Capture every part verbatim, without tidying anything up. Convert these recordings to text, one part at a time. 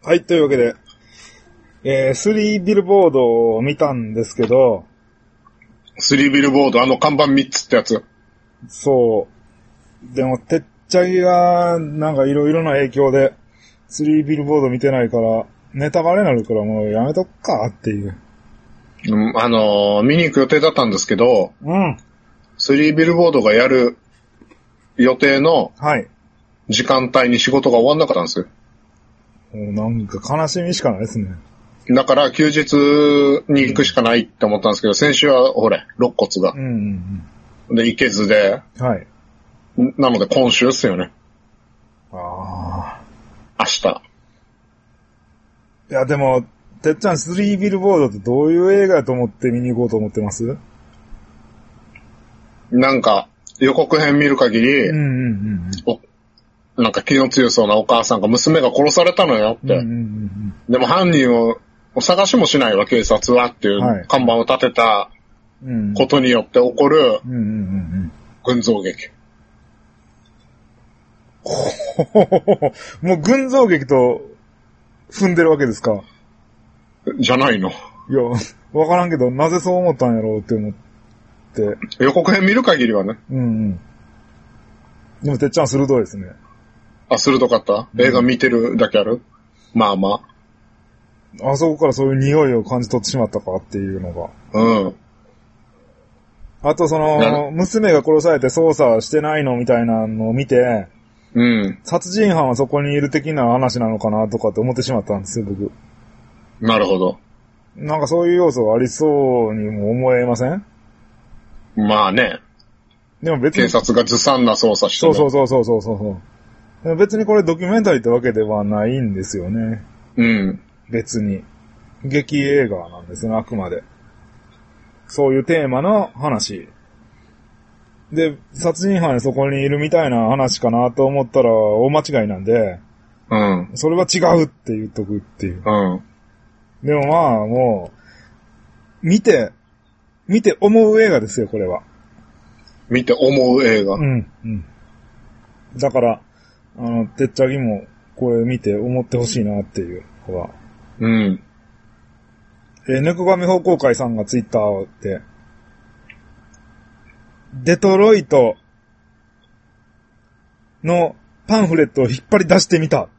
はい、というわけで、えー、スリービルボードを見たんですけど、 スリービルボード、あの看板みっつってやつ。 そう。でも、てっちゃぎが、なんかいろいろな影響で、スリービルボード見てないから、ネタバレになるからもうやめとくかっていう。 うん、あのー、見に行く予定だったんですけど、 うん。 スリービルボードがやる予定のはい。 時間帯に仕事が終わんなかったんですよ。 もうなんか悲しみしかないですね。 だから休日に行くしかないって思ったんですけど、先週はほれ、肋骨が。 うんうんで、行けずで、 うん。はい。 なので今週っすよね。 ああ。 明日。 いやでも、てっちゃんスリービルボードってどういう映画やと思って見に行こうと思ってます？ なんか、予告編見る限り、 うんうんうんおなんか気の強そうなお母さんが娘が殺されたのよって。 うんうんうんうん、 でも犯人を探しもしないわ、警察はっていう看板を立てたことによって起こる群像劇。 もう群像劇と踏んでるわけですか？ じゃないの。 いや、わからんけど、なぜそう思ったんやろうって思って。 予告編見る限りはね。 うんうん。でもてっちゃん鋭いですね。 あ、鋭かった、うん、映画見てるだけある？まあまあ。あそこからそういう匂いを感じ取ってしまったかっていうのが。 うん。 あとその、娘が殺されて捜査してないのみたいなのを見て、 うん。 殺人犯はそこにいる的な話なのかなとかって思ってしまったんですよ、僕。 なるほど。 なんかそういう要素がありそうにも思えません？ まあね。 でも別に。 警察がずさんな捜査してる。 そうそうそうそうそうそう。でも別にこれドキュメンタリーってわけではないんですよね。 うん。 別に。劇映画なんですね、あくまで。そういうテーマの話。で、殺人犯そこにいるみたいな話かなと思ったら大間違いなんで、 うん。 それは違うって言っとくっていう。 うん。 でもまあ、もう、見て、見て思う映画ですよ、これは。 見て思う映画。 うん、うん。だから、あの、てっちゃぎも、これ見て思ってほしいなっていうのは。 うん。 えー、猫神方向会さんがツイッターで、デトロイトのパンフレットを引っ張り出してみた。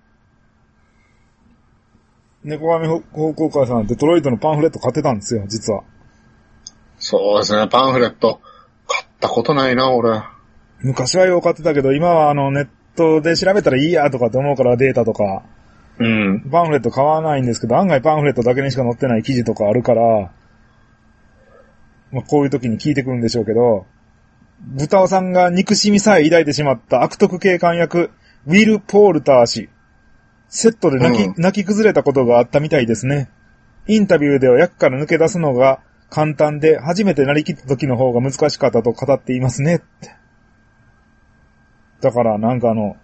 猫神方向会さんはデトロイトのパンフレット買ってたんですよ、実は。 そうですね、パンフレット。買ったことないな、俺。 昔はよう買ってたけど、今はあのネットで調べたらいいやとかって思うからデータとか。 うん。 パンフレット買わないんですけど、案外パンフレットだけにしか載ってない記事とかあるから、まあ、こういう時に聞いてくるんでしょうけど、豚尾さんが憎しみさえ抱いてしまった悪徳警官役、ウィル・ポールター氏。セットで泣き、うん、泣き崩れたことがあったみたいですね。インタビューでは役から抜け出すのが簡単で、初めてなりきった時の方が難しかったと語っていますねって。だからなんかあの、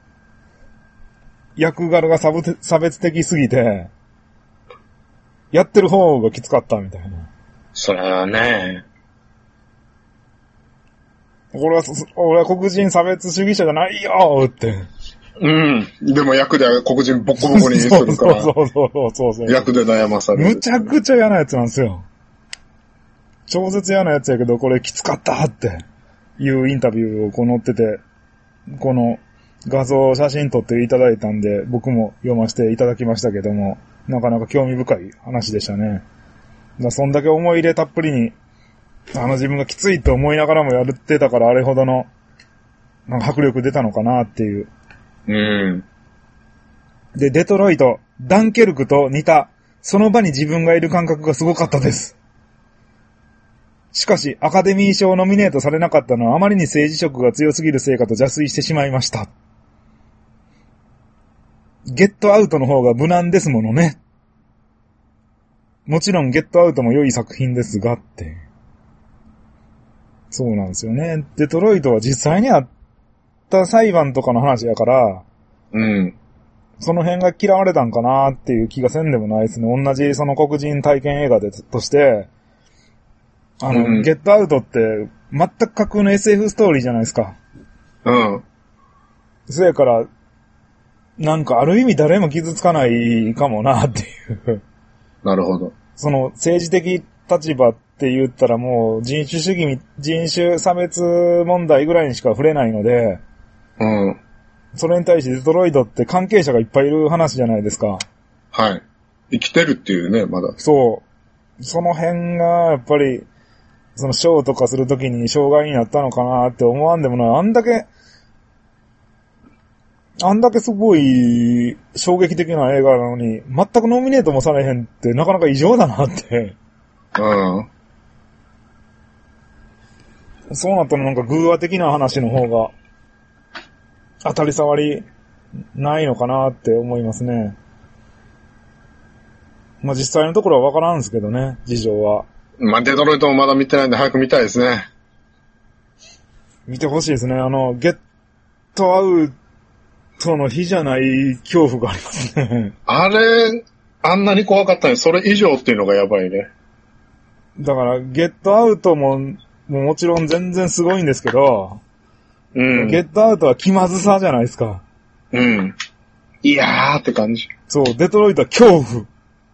役柄が差別的すぎて、やってる方がきつかったみたいな。 それはね。 俺は、俺は黒人差別主義者じゃないよって。 うん。でも役で黒人ボコボコにするから。 そうそうそうそうそう。 役で悩まされる。 むちゃくちゃ嫌なやつなんですよ。超絶嫌なやつやけど、これきつかったっていうインタビューをこう載ってて、この画像、写真撮っていただいたんで、僕も読ませていただきましたけども、なかなか興味深い話でしたね。だそんだけ思い入れたっぷりに、あの自分がきついと思いながらもやってたからあれほどの、なんか迫力出たのかなっていう。 うん。 で、デトロイト、ダンケルクと似た、その場に自分がいる感覚がすごかったです。しかし、アカデミー賞ノミネートされなかったのはあまりに政治色が強すぎるせいかと邪推してしまいました。ゲットアウトの方が無難ですものね。もちろんゲットアウトも良い作品ですがって。そうなんですよね。デトロイトは実際にあった裁判とかの話やから、 うん。 その辺が嫌われたんかなっていう気がせんでもないですね。同じその黒人体験映画でとして、あの、うん、ゲットアウトって全く架空の エスエフ ストーリーじゃないですか。 うん。 そやから、 なんかある意味誰も傷つかないかもなっていう。 なるほど。 その政治的立場って言ったらもう人種主義、人種差別問題ぐらいにしか触れないので、 うん。 それに対してデトロイトって関係者がいっぱいいる話じゃないですか。 はい。生きてるっていうね、まだ。 そう。その辺が、やっぱり、そのショーとかするときに障害になったのかなって思わんでもない。あんだけ、あんだけすごい衝撃的な映画なのに、全くノミネートもされへんってなかなか異常だなって。 うん。 そうなったらなんか偶話的な話の方が当たり障りないのかなって思いますね。まあ実際のところはわからんですけどね、事情は。 まあデトロイトもまだ見てないんで早く見たいですね。 見てほしいですね。あの、ゲットアウトの日じゃない恐怖がありますね。 あれ、あんなに怖かったのにそれ以上っていうのがやばいね。 だから、ゲットアウトも、ももちろん全然すごいんですけど、うん。ゲットアウトは気まずさじゃないですか。 うん。いやーって感じ。 そう、デトロイトは恐怖。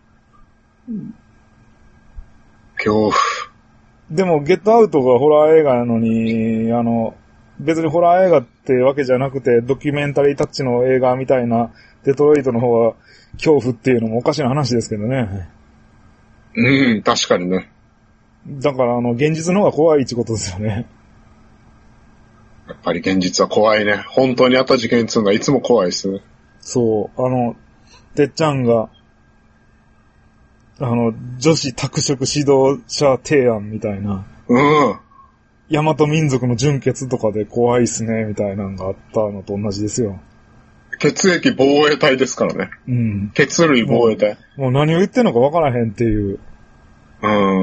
恐怖。 でも、ゲットアウトがホラー映画なのに、あの、別にホラー映画ってわけじゃなくて、ドキュメンタリータッチの映画みたいな、デトロイトの方は恐怖っていうのもおかしな話ですけどね。 うん、確かにね。 だから、あの、現実の方が怖いってことですよね。 やっぱり現実は怖いね。本当にあった事件っていうのはいつも怖いですね。 そう、あの、てっちゃんが、あの、女子拓殖指導者提案みたいな。 うん。 大和民族の純血とかで怖いっすね、みたいなのがあったのと同じですよ。 血液防衛隊ですからね。 うん。 血類防衛隊。 もう、もう何を言ってんのか分からへんっていう。 うん。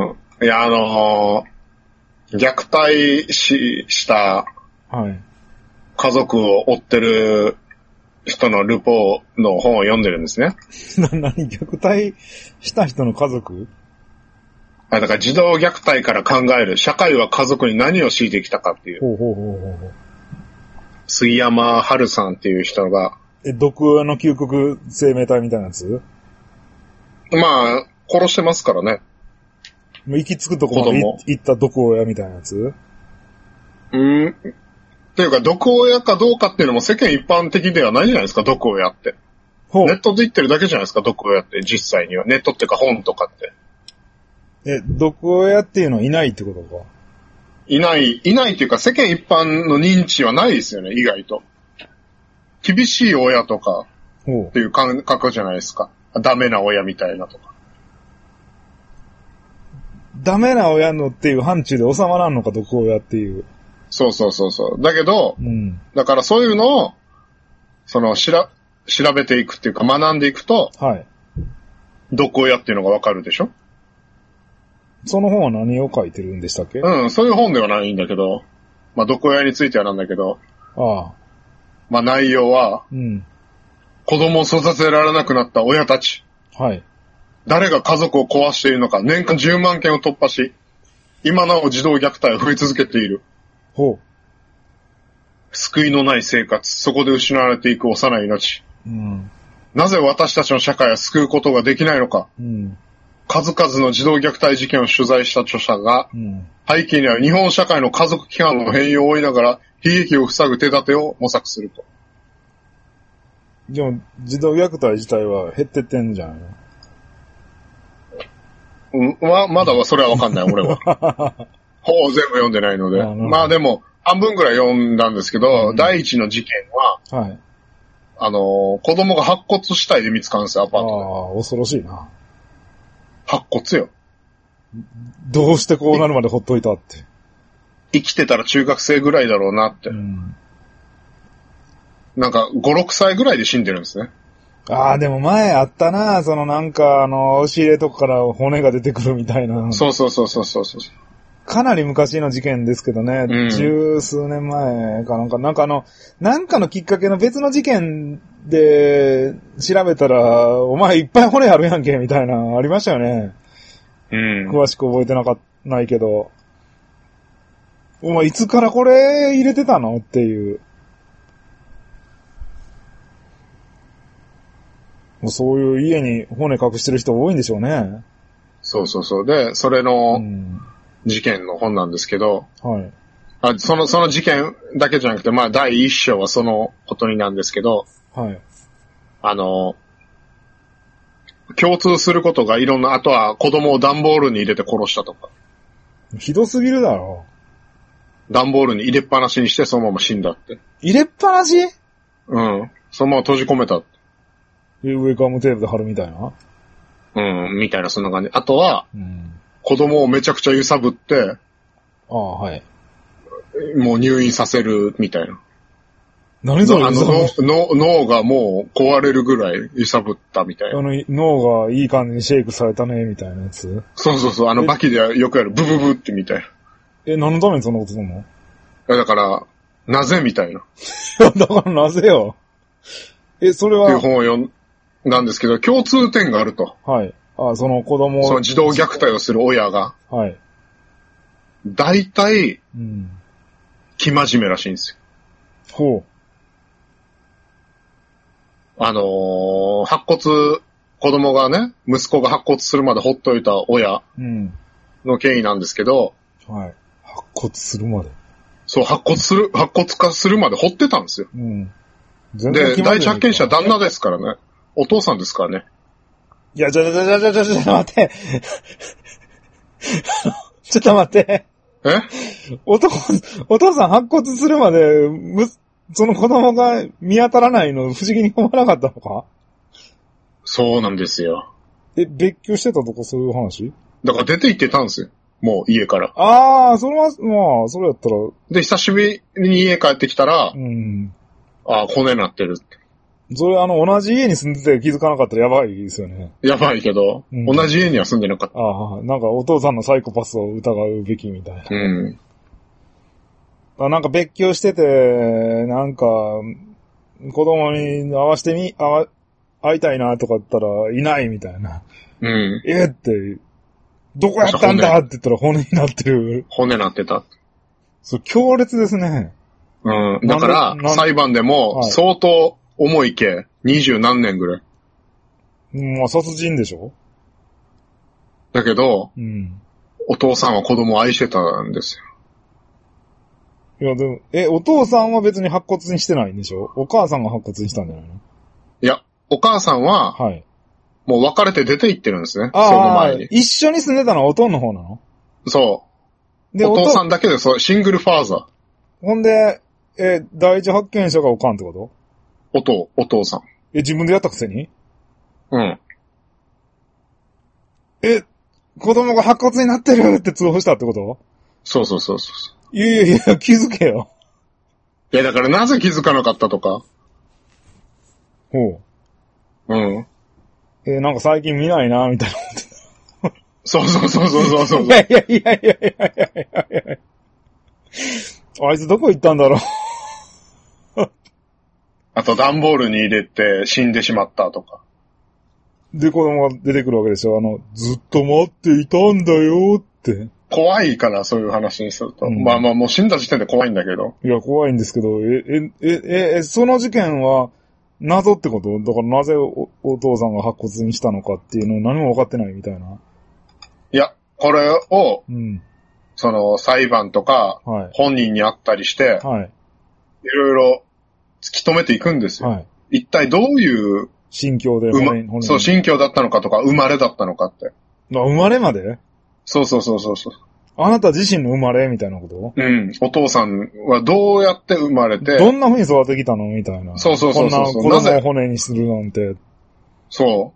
いや、あのー、虐待し、した家族を追ってる人のルポの本を読んでるんですね。 な、何虐待した人の家族？ あ、だから児童虐待から考える社会は家族に何を強いてきたかっていう。 ほうほうほうほう。杉山春さんっていう人が。 え、毒親の究極生命体みたいなやつ？ まあ、殺してますからね。 もう行き着くとこまで行った毒親みたいなやつ？ うん。っていうか、毒親かどうかっていうのも世間一般的ではないじゃないですか、毒親って。ネットで言ってるだけじゃないですか、毒親って実際には。ネットっていうか本とかって。 え、毒親っていうのはいないってことか？ いない、いないっていうか世間一般の認知はないですよね、意外と。厳しい親とかっていう感覚じゃないですか。ダメな親みたいなとか。 ダメな親のっていう範疇で収まらんのか、毒親っていう。 そうそうそうそう。だけど、 うん、 だからそういうのを、その、しら、調べていくっていうか学んでいくと、 はい。 毒親っていうのがわかるでしょ？ その本は何を書いてるんでしたっけ？ うん、そういう本ではないんだけど、まあ、毒親についてはなんだけど、 ああ。 まあ、内容は、 うん。 子供を育てられなくなった親たち。 はい。 誰が家族を壊しているのか、年間じゅうまんけんを突破し、今なお児童虐待が増え続けている。 ほう。 救いのない生活、そこで失われていく幼い命。 うん。 なぜ私たちの社会は救うことができないのか。 うん。 数々の児童虐待事件を取材した著者が、 うん、 背景には日本社会の家族規範の変容を追いながら、悲劇を塞ぐ手立てを模索すると。 でも、児童虐待自体は減ってってんじゃないの？ うん、ま、まだはそれはわかんない、俺は。本を全部読んでないので。あまあでも、半分くらい読んだんですけど、うん、第一の事件は、はい、あの、子供が白骨死体で見つかるんですよ、アパートで。 ああ、恐ろしいな。 白骨よ。 どうしてこうなるまでほっといたって。 生きてたら中学生ぐらいだろうなって。うん、なんか、ご、ろくさいぐらいで死んでるんですね。 ああ、でも前あったな、そのなんか、あの、押し入れとこから骨が出てくるみたいな。 そうそうそうそうそうそう。 かなり昔の事件ですけどね、うん、十数年前かなんか、なんかあの、なんかのきっかけの別の事件で調べたら、お前いっぱい骨あるやんけ、みたいな、ありましたよね。 うん。 詳しく覚えてなか、ないけど。お前いつからこれ入れてたのっていう。 もうそういう家に骨隠してる人多いんでしょうね。 そうそうそう。で、それの事件の本なんですけど、 うん、はい。 あ、その、その事件だけじゃなくて、まあ、第一章はそのことになんですけど、 はい。 あの、共通することがいろんな、あとは子供を段ボールに入れて殺したとか。 ひどすぎるだろ。 段ボールに入れっぱなしにしてそのまま死んだって。 入れっぱなし？ うん。そのまま閉じ込めたって。 上ガムテープで貼るみたいな？ うん、みたいなそんな感じ。あとは、 うん、 子供をめちゃくちゃ揺さぶって、 ああ、はい。 もう入院させるみたいな。 何それ？ あの脳、脳がもう壊れるぐらい揺さぶったみたいな。 あの、脳がいい感じにシェイクされたね、みたいなやつ？ そうそうそう、あのバキでよくやるブブブってみたいな。 え、何のためにそんなことするの？ だから、なぜみたいな。いや、だからなぜよ。え、それは。 っていう本を読んだんですけど、共通点があると。 はい。あ、その子供を。 その児童虐待をする親が。 はい。 大体、 うん。 生真面目らしいんですよ。 ほう。 あのー、白骨、子供がね、息子が白骨するまでほっといた親の経緯なんですけど、 うん、はい。白骨するまで。 そう、白骨する、白骨化するまで掘ってたんですよ。うん。で、第一発見者旦那ですからね。お父さんですからね。 いや、ちょ、ちょ、ちょ、ちょ、ちょ、ちょっと待って。ちょっと待って。 えお父、お父さん白骨するまで、む、その子供が見当たらないの不思議に思わなかったのか？ そうなんですよ。 え、別居してたとかそういう話？ だから出て行ってたんですよ。もう家から。 ああ、それは、まあ、それやったら。 で、久しぶりに家帰ってきたら、 うん。 ああ、骨になってるって。 それあの、同じ家に住んでて気づかなかったらやばいですよね。 やばいけど、うん、同じ家には住んでなかった。 ああ、なんかお父さんのサイコパスを疑うべきみたいな。 うん。 あ、なんか別居してて、なんか、子供に会わしてみ、会わ、会いたいなとか言ったらいないみたいな。 うん。 えって、どこやったんだって言ったら骨になってる。 骨になってた。 そう、強烈ですね。 うん。だから、裁判でも相当重い刑、二十何年ぐらい。 まあ、殺人でしょ？ だけど、 うん、 お父さんは子供を愛してたんですよ。いや、でも、え、お父さんは別に白骨にしてないんでしょ？お母さんが白骨にしたんじゃないの？ いや、お母さんは、はい。もう別れて出て行ってるんですね。その前に。 一緒に住んでたのはおとんの方なの？ そう。で、お父さんだけでそう、シングルファーザー。 ほんで、え、第一発見者がおかんってこと？ お父、お父さん。 え、自分でやったくせに？ うん。 え、子供が白骨になってるって通報したってこと？ そうそうそうそう。 いやいやいや、気づけよ。 いや、だからなぜ気づかなかったとか。 ほう。うん。 えー、なんか最近見ないな、みたいな。 そうそうそうそうそう。 いやいやいやいやいやいやいやいや。あいつどこ行ったんだろう。 あと段ボールに入れて死んでしまったとか。 で、子供が出てくるわけでしょ。あの、ずっと待っていたんだよって。 怖いから、そういう話にすると。うん、まあまあ、もう死んだ時点で怖いんだけど。 いや、怖いんですけど、え、え、え、え、その事件は、謎ってこと？だからなぜ お, お父さんが白骨にしたのかっていうのを何も分かってないみたいな。 いや、これを、 うん、 その裁判とか、はい、本人に会ったりして、はい、いろいろ突き止めていくんですよ。はい、一体どういう心境で骨に、そう、心境だったのかとか、生まれだったのかって。 あ、生まれまで？ そうそうそうそうそう。 あなた自身の生まれみたいなこと？ うん。お父さんはどうやって生まれて。 どんな風に育ってきたのみたいな。 そうそうそうそう。 こんな子供を骨にするなんて。 そう。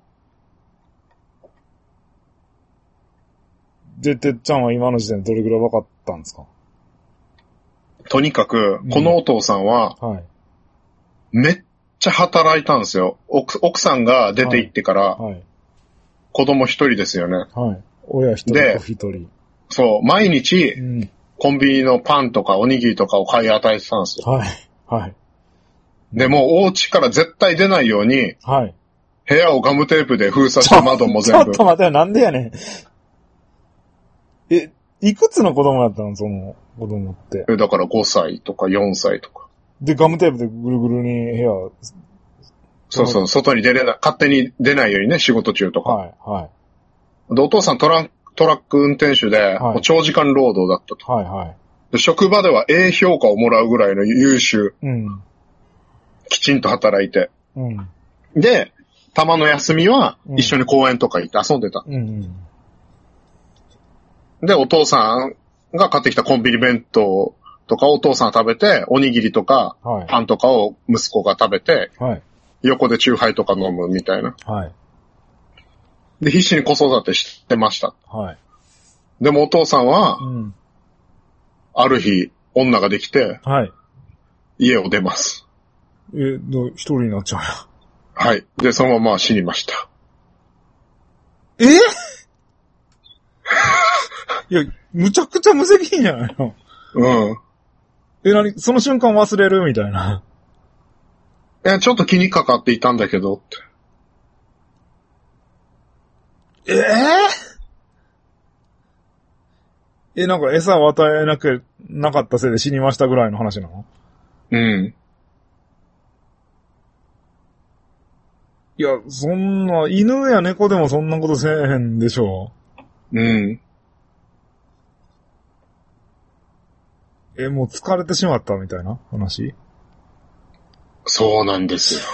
で、てっちゃんは今の時点でどれくらい分かったんですか？ とにかく、このお父さんは、うん、はい。めっちゃ働いたんですよ。奥、奥さんが出て行ってから、はい。はい、子供一人ですよね。 はい。親一人、子一人。 そう、毎日、うん、コンビニのパンとかおにぎりとかを買い与えてたんですよ。 はい。はい。 で、もうお家から絶対出ないように、はい。部屋をガムテープで封鎖して窓も全部。 ちょっと待ってよ、なんでやねん。え、いくつの子供だったのその子供って。 え、だからごさいとかよんさいとか。 で、ガムテープでぐるぐるに部屋。 そうそう、外に出れな、勝手に出ないようにね、仕事中とか。 はい、はい。 で、お父さんトラン、トラック運転手で、もう長時間労働だったと。 はい、はい。 で、職場では A 評価をもらうぐらいの優秀。 うん。 きちんと働いて。 うん。 で、たまの休みは一緒に公園とか行って遊んでた。 うん。 うん、で、お父さんが買ってきたコンビニ弁当とかお父さん食べて、おにぎりとか、パンとかを息子が食べて、はい、横でチューハイとか飲むみたいな。はい、で、必死に子育てしてました。はい、でもお父さんは、うん、ある日、女ができて、はい、家を出ます。 え、ど一人になっちゃうや。 はい。で、そのまま死にました。 えいや、むちゃくちゃ無責任じゃないの。うん。え、なに、その瞬間忘れるみたいな。 え、ちょっと気にかかっていたんだけどって。 ええー、え、なんか餌を与えなく、なかったせいで死にましたぐらいの話なの？うん。いや、そんな、犬や猫でもそんなことせえへんでしょ。うん。え、もう疲れてしまったみたいな話？ そうなんですよ。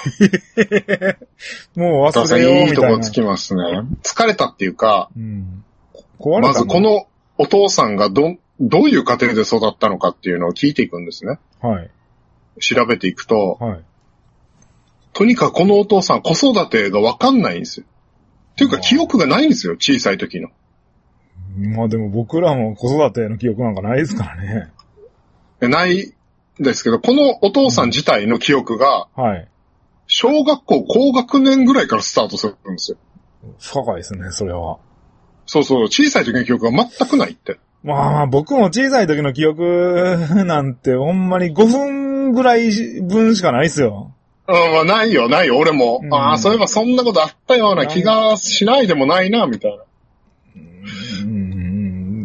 もう忘れようみたいな。 いいとこつきますね。疲れたっていうか、うん、壊れたまずこのお父さんがど、どういう家庭で育ったのかっていうのを聞いていくんですね。はい。調べていくと、はい。とにかくこのお父さん子育てがわかんないんですよ。っていうか記憶がないんですよ、小さい時の。 まあでも僕らも子育ての記憶なんかないですからね。 ないですけど、このお父さん自体の記憶が、はい。小学校高学年ぐらいからスタートするんですよ。 深いですね、それは。 そうそう、小さい時の記憶が全くないって。 まあ、僕も小さい時の記憶なんてほんまにごふんぐらい分しかないですよ。 うん、まあないよ、ないよ、俺も。うん、ああ、そういえばそんなことあったような気がしないでもないな、みたいな。 うん、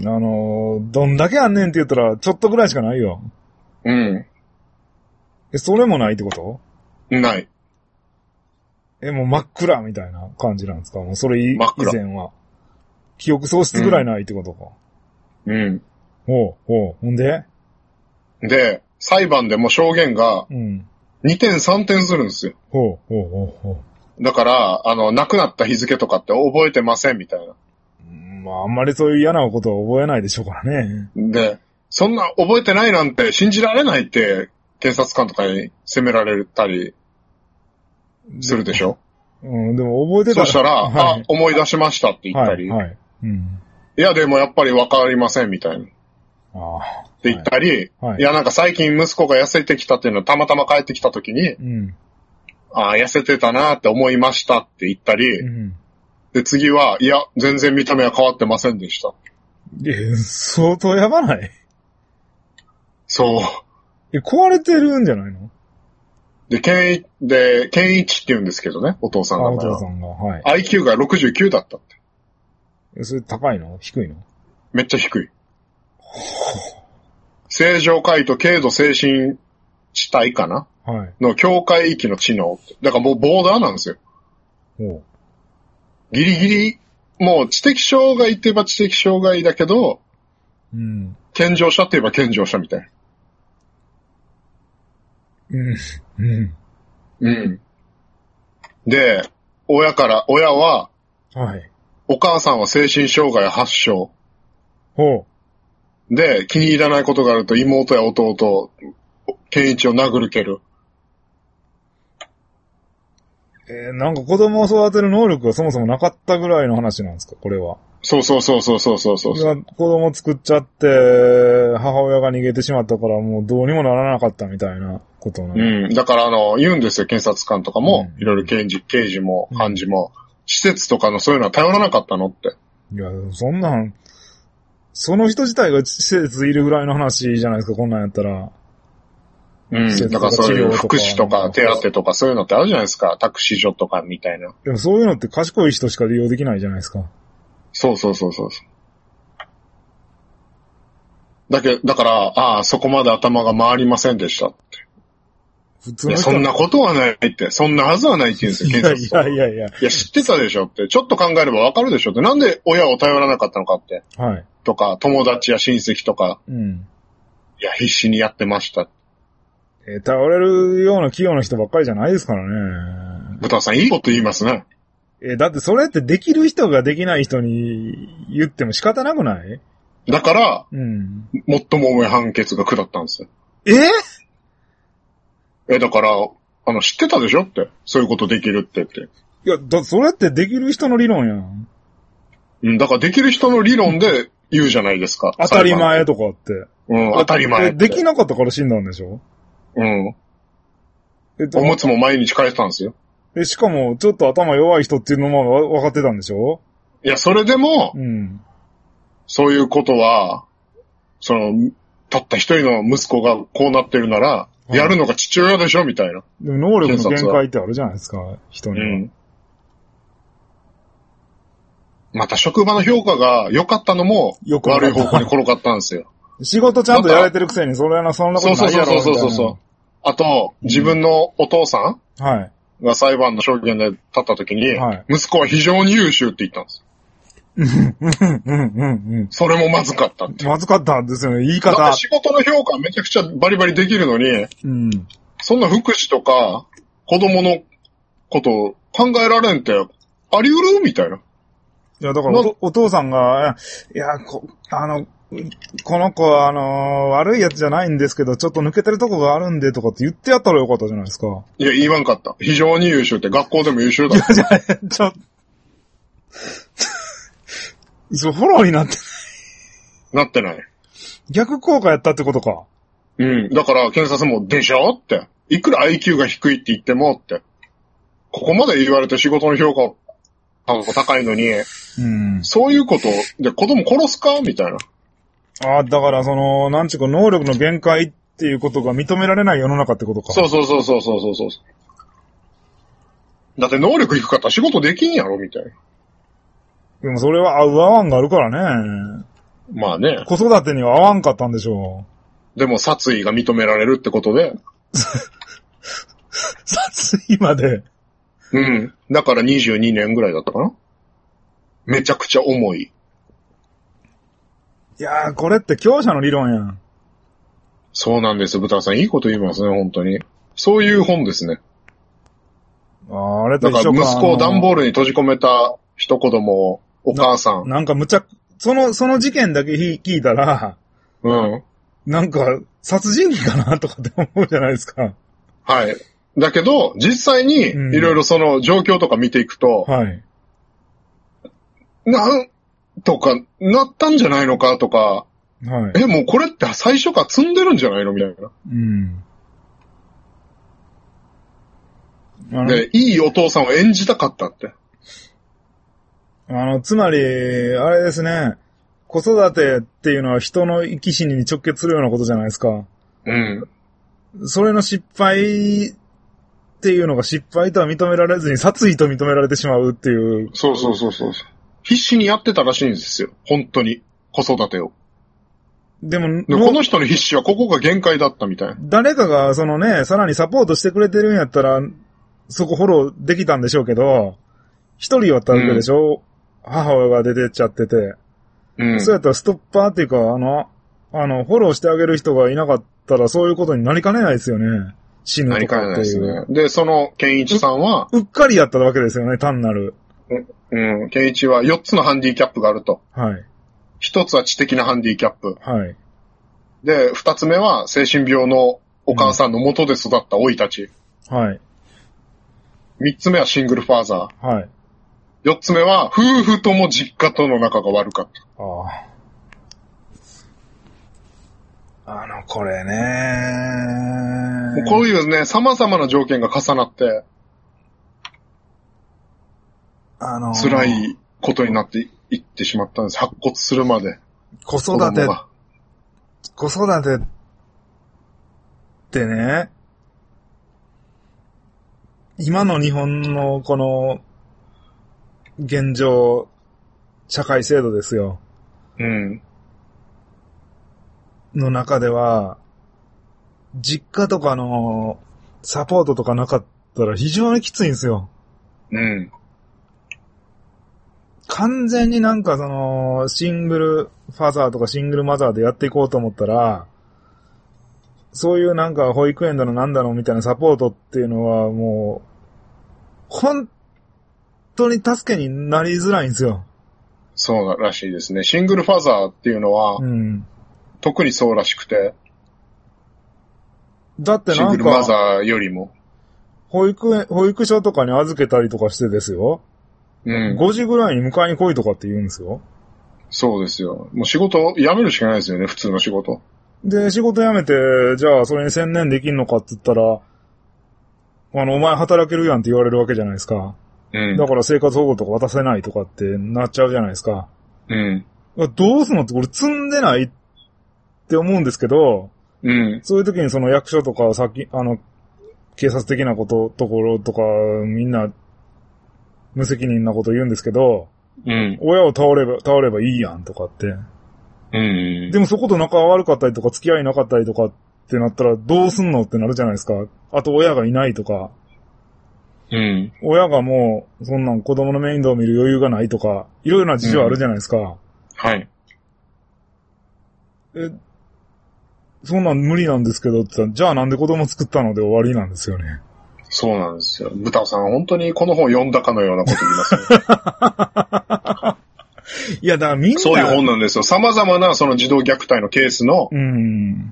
あの、どんだけあんねんって言ったら、ちょっとぐらいしかないよ。うん。え、それもないってこと？ ない。 え、もう真っ暗みたいな感じなんですか？もうそれ以前は。記憶喪失ぐらいないってことか。うん。うん、ほう、ほう。ほんで？ で、裁判でも証言が、にてんさんてんするんですよ。 ほう、ほう、ほう、ほう。だから、あの、亡くなった日付とかって覚えてませんみたいな。 まあ、あんまりそういう嫌なことは覚えないでしょうからね。 で、そんな覚えてないなんて信じられないって、検察官とかに責められたりするでしょ？ うん、でも覚えてたら。 そしたら、はい、あ、思い出しましたって言ったり。はいはいうん、いや、でもやっぱりわかりませんみたいな。あって言ったり、はいはい、いや、なんか最近息子が痩せてきたっていうのをたまたま帰ってきた時に、うん、ああ、痩せてたなって思いましたって言ったり、うん、で、次は、いや、全然見た目は変わってませんでした。 え、相当やばない？ そう。 え、壊れてるんじゃないの？ で、ケン、で、ケンイチって言うんですけどね、お父さんが。 お父さんが、はい。 アイキュー がろくじゅうきゅうだったって。 え、それ高いの？低いの？ めっちゃ低い。正常回と軽度精神地帯かな、はい、の境界域の知能。だからもうボーダーなんですよ。ほうギリギリ、もう知的障害って言えば知的障害だけど、うん、健常者って言えば健常者みたいな。うん。うん。うん。で、親から、親は、はい。お母さんは精神障害発症。ほう。で、気に入らないことがあると妹や弟、健一を殴る蹴る。 えー、なんか子供を育てる能力がそもそもなかったぐらいの話なんですか、これは。 そうそうそうそうそうそうそう。 子供作っちゃって、母親が逃げてしまったからもうどうにもならなかったみたいなことなの。 うん。だからあの、言うんですよ、検察官とかも、うん、いろいろ刑事、刑事も、判事も、うん、施設とかのそういうのは頼らなかったのって。 いや、そんなん、その人自体が施設いるぐらいの話じゃないですか、こんなんやったら。 うん。だからそういう福祉とか手当とかそういうのってあるじゃないですか。タクシー所とかみたいな。 でもそういうのって賢い人しか利用できないじゃないですか。 そうそうそうそう。だけ、だから、ああ、そこまで頭が回りませんでしたって。 普通の人。 そんなことはないって、そんなはずはないって言うんですよ、検察。 いやいやいやいや。 いや、知ってたでしょって、ちょっと考えればわかるでしょって、なんで親を頼らなかったのかって。 はい。 とか、友達や親戚とか。 うん。 いや、必死にやってました。 えー、頼れるような器用な人ばっかりじゃないですからね。 豚さん、いいこと言いますね。 えー、だってそれってできる人ができない人に言っても仕方なくない？ だから、 うん。 最も重い判決が下ったんですよ。 ええ、だから、あの、知ってたでしょって。そういうことできるってって。 いや、だ、それってできる人の理論やん。 うん、だからできる人の理論で言うじゃないですか。 当たり前とかって。 うん、当たり前って。 できなかったから死んだんでしょ？ うん。えっと、おむつも毎日変えてたんですよ。 で、しかも、ちょっと頭弱い人っていうのも分かってたんでしょ？ いや、それでも、 うん。 そういうことは、その、たった一人の息子がこうなってるなら、はい、やるのが父親でしょみたいな。 でも能力の限界ってあるじゃないですか、人には。うん。 また職場の評価が良かったのも、悪い方向に転がったんですよ。 仕事ちゃんとやれてるくせに、それはそんなことないやろみたいな。 そうそうそうそうそう。あと、自分のお父さん、うん、はい。が裁判の証言で立った時に、はい、息子は非常に優秀って言ったんです。うんうんうんうん。それもまずかったって。 まずかったんですよね、言い方。 だって仕事の評価めちゃくちゃバリバリできるのに、うん、そんな福祉とか、子供のこと考えられんって、あり得るみたいな。 いや、だからお、お父さんが、いや、こ、あの、この子は、あのー、悪いやつじゃないんですけど、ちょっと抜けてるとこがあるんでとかって言ってやったらよかったじゃないですか。 いや、言わんかった。非常に優秀って学校でも優秀だった。いや、いや、ちょ、 そう、フォローになってない。 なってない。 逆効果やったってことか。 うん。だから、検察も、でしょって。いくら アイキュー が低いって言っても、って。ここまで言われて仕事の評価高いのに、うん、そういうことで子供殺すかみたいな。 ああ、だからその、なんちゅうか、能力の限界っていうことが認められない世の中ってことか。 そうそうそうそうそうそう。だって能力低かったら仕事できんやろみたいな。 でもそれは合う合わんがあるからね。 まあね。 子育てには合わんかったんでしょう。でも殺意が認められるってことで。 殺意まで。 うん。だからにじゅうにねんぐらいだったかな。めちゃくちゃ重い。 いやー、これって強者の理論やん。 そうなんです、ブタさん。いいこと言いますね、本当に。そういう本ですね。 ああ、あれと一緒か。 だから息子を段ボールに閉じ込めた一子供を、お母さん。 な、なんかむちゃ、その、その事件だけ聞いたら、うん。なんか、殺人鬼かなとかって思うじゃないですか。 はい。だけど、実際に、いろいろその状況とか見ていくと、うん、はい。なんとか、なったんじゃないのかとか、はい。え、もうこれって最初から積んでるんじゃないのみたいな。うん。で、いいお父さんを演じたかったって。 あの、つまり、あれですね、子育てっていうのは人の生き死にに直結するようなことじゃないですか。うん。それの失敗っていうのが失敗とは認められずに殺意と認められてしまうっていう。 そうそうそうそう。必死にやってたらしいんですよ。本当に。子育てを。でも、でもこの人の必死はここが限界だったみたいな。 誰かがそのね、さらにサポートしてくれてるんやったら、そこフォローできたんでしょうけど、一人やったわけでしょ、うん、母親が出てっちゃってて。うん。そうやったらストッパーっていうか、あの、あの、フォローしてあげる人がいなかったらそういうことになりかねないですよね。死ぬとかっていう。なりかねないですね。 で、その、ケンイチさんはう、うっかりやったわけですよね、単なる。 うん、ケンイチはよっつのハンディキャップがあると。はい。ひとつは知的なハンディキャップ。はい。で、ふたつめは精神病のお母さんの元で育った老いたち。うん、はい。みっつめはシングルファーザー。はい。よっつめは夫婦とも実家との仲が悪かった。ああ。あの、これね。 こういうね、様々な条件が重なって、あのー、辛いことになっていってしまったんです。白骨するまで。 子育て、子育てってね、今の日本のこの現状、社会制度ですよ。うん。の中では、実家とかのサポートとかなかったら非常にきついんですよ。 うん。 完全になんかその、シングルファザーとかシングルマザーでやっていこうと思ったら、そういうなんか保育園だのなんだのみたいなサポートっていうのはもう、本当に助けになりづらいんですよ。 そうらしいですね。シングルファザーっていうのは、うん、特にそうらしくて。 だってなんか、 シングルマザーよりも。 保育園、保育所とかに預けたりとかしてですよ。うん。ごじぐらいに迎えに来いとかって言うんですよ。 そうですよ。もう仕事辞めるしかないですよね、普通の仕事。 で、仕事辞めて、じゃあそれに専念できんのかって言ったら、あの、お前働けるやんって言われるわけじゃないですか。うん。だから生活保護とか渡せないとかってなっちゃうじゃないですか。うん。どうすんのってこれ積んでないって思うんですけど、うん。そういう時にその役所とかさっき、あの、警察的なこと、ところとか、みんな、無責任なこと言うんですけど、うん。親を倒れば、倒ればいいやんとかって。うん。でもそこと仲悪かったりとか、付き合いなかったりとかってなったら、どうすんのってなるじゃないですか。あと親がいないとか。うん。親がもう、そんなん子供の面倒を見る余裕がないとか、いろいろな事情あるじゃないですか。うん、はい。え、そんなん無理なんですけどって言ったら、じゃあなんで子供作ったので終わりなんですよね。 そうなんですよ。豚さん、本当にこの本読んだかのようなこと言いますね。いや、だからみんな。 そういう本なんですよ。様々なその児童虐待のケースの、うん、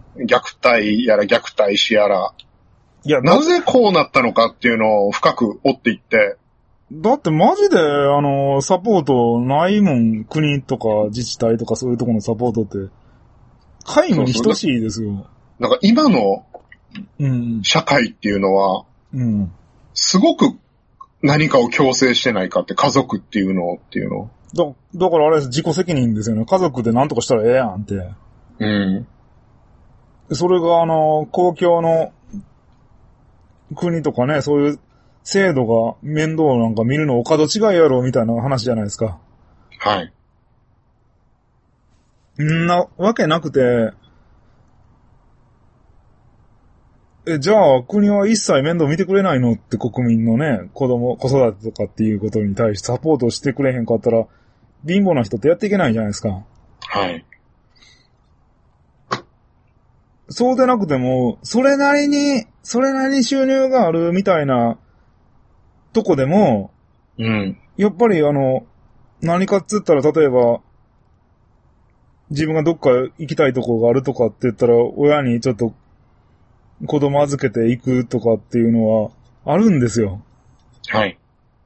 虐待やら虐待死やら、いや、なぜこうなったのかっていうのを深く追っていって。 だってマジで、あの、サポートないもん、国とか自治体とかそういうところのサポートって、皆無に等しいですよ。 そうそう。なんか今の社会っていうのは、うん、すごく何かを強制してないかって、家族っていうのっていうの。 だ、だからあれです、自己責任ですよね。家族で何とかしたらええやんって。うん。それがあの、公共の国とかね、そういう制度が面倒なんか見るのお門違いやろみたいな話じゃないですか。はい。んなわけなくて、え、じゃあ国は一切面倒見てくれないのって国民のね、子供、子育てとかっていうことに対してサポートしてくれへんかったら、貧乏な人ってやっていけないじゃないですか。はい。そうでなくても、それなりに、それなりに収入があるみたいなとこでも、うん。やっぱりあの、何かっつったら例えば、自分がどっか行きたいとこがあるとかって言ったら、親にちょっと子供預けて行くとかっていうのはあるんですよ。はい。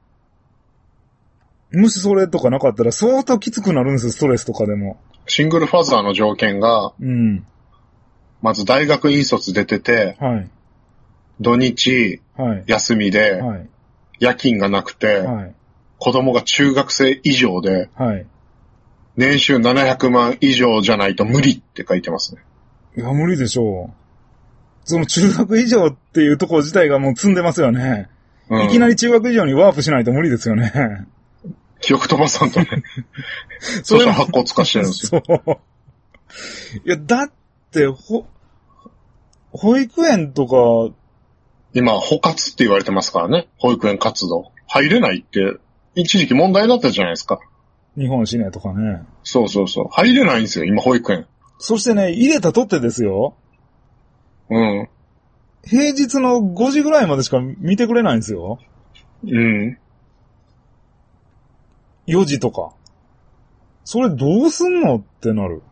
もしそれとかなかったら相当きつくなるんですよ、ストレスとかでも。 シングルファザーの条件が、うん。まず大学院卒出てて、はい。土日、はい。休みで、はい。夜勤がなくて、はい。子供が中学生以上で、はい。年収ななひゃくまん以上じゃないと無理って書いてますね。 いや、無理でしょう。その中学以上っていうところ自体がもう積んでますよね。うん、いきなり中学以上にワープしないと無理ですよね。 記憶飛ばさんとね。そしたら発行つかしてるんですよ。そう。 いや、だって、ほ、保育園とか。 今、保活って言われてますからね。保育園活動。入れないって、一時期問題だったじゃないですか。 日本市内とかね。 そうそうそう。入れないんですよ、今保育園。 そしてね、入れたとってですよ。うん。平日のごじぐらいまでしか見てくれないんですよ。うん。よじとか。それどうすんのってなる。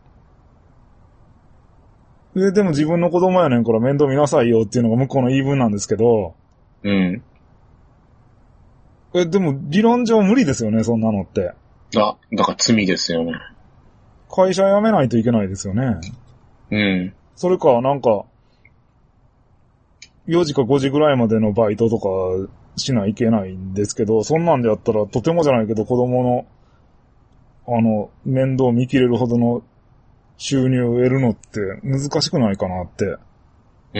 え、でも自分の子供やねんから面倒見なさいよっていうのが向こうの言い分なんですけど。うん。え、でも理論上無理ですよね、そんなのって。 あ、だから罪ですよね。 会社辞めないといけないですよね。うん。それか、なんか、よじかごじぐらいまでのバイトとかしないといけないんですけど、そんなんでやったらとてもじゃないけど子供の、あの、面倒見切れるほどの収入を得るのって難しくないかなって。うん。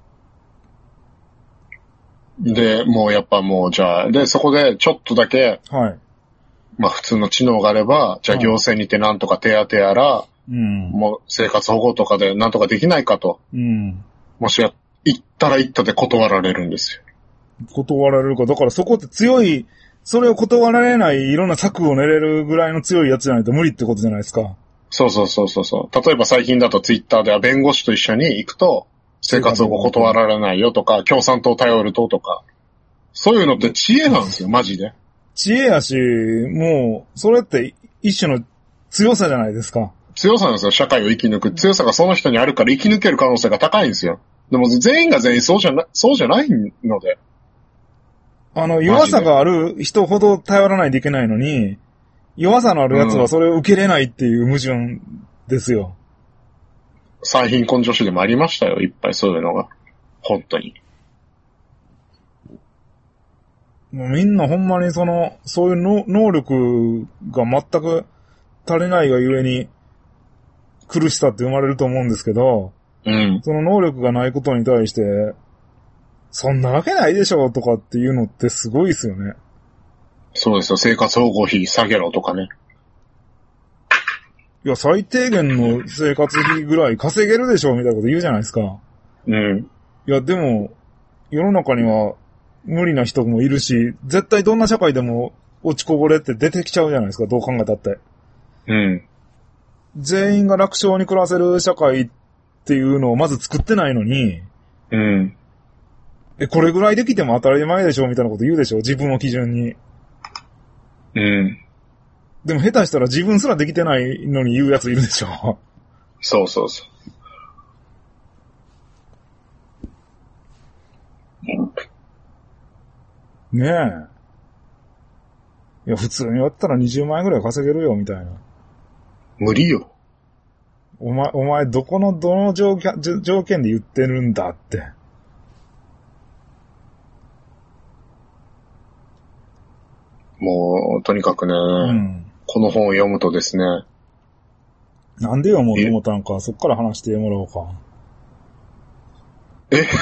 で、もうやっぱもうじゃあ、で、そこでちょっとだけ、はい。まあ普通の知能があれば、じゃあ行政にてなんとか手当やら、うん。もう生活保護とかでなんとかできないかと。うん。もしや、 行ったら行ったで断られるんですよ。 断られるか。だからそこって強い、それを断られないいろんな策を練れるぐらいの強いやつじゃないと無理ってことじゃないですか。 そうそうそうそうそう。例えば最近だとツイッターでは弁護士と一緒に行くと生活保護断られないよとか、共産党頼るととか、そういうのって知恵なんですよ、マジで。 知恵やし、もう、それって一種の強さじゃないですか。 強さなんですよ、社会を生き抜く。強さがその人にあるから生き抜ける可能性が高いんですよ。でも全員が全員そうじゃな、そうじゃないので。 あの、弱さがある人ほど頼らないといけないのに、弱さのある奴はそれを受けれないっていう矛盾ですよ。 うん、最貧困女子でもありましたよ、いっぱいそういうのが。本当に。 もうみんなほんまにその、そういうの能力が全く足りないがゆえに苦しさって生まれると思うんですけど、 うん。 その能力がないことに対して、そんなわけないでしょとかっていうのってすごいですよね。 そうですよ。生活保護費下げろとかね。 いや、最低限の生活費ぐらい稼げるでしょみたいなこと言うじゃないですか。 うん。 いや、でも、世の中には無理な人もいるし、絶対どんな社会でも落ちこぼれって出てきちゃうじゃないですか、どう考えたって。 うん。 全員が楽勝に暮らせる社会っていうのをまず作ってないのに、 うん。 え、これぐらいできても当たり前でしょみたいなこと言うでしょ、自分を基準に。 うん。 でも下手したら自分すらできてないのに言うやついるでしょ。 そうそうそう。 ねえ。いや、普通にやったらにじゅうまん円ぐらい稼げるよ、みたいな。 無理よ。 お前、お前、どこの、どの条件、条件で言ってるんだって。 もう、とにかくね、うん、この本を読むとですね。 なんで読もうと思ったのか、そっから話してもらおうか。 えい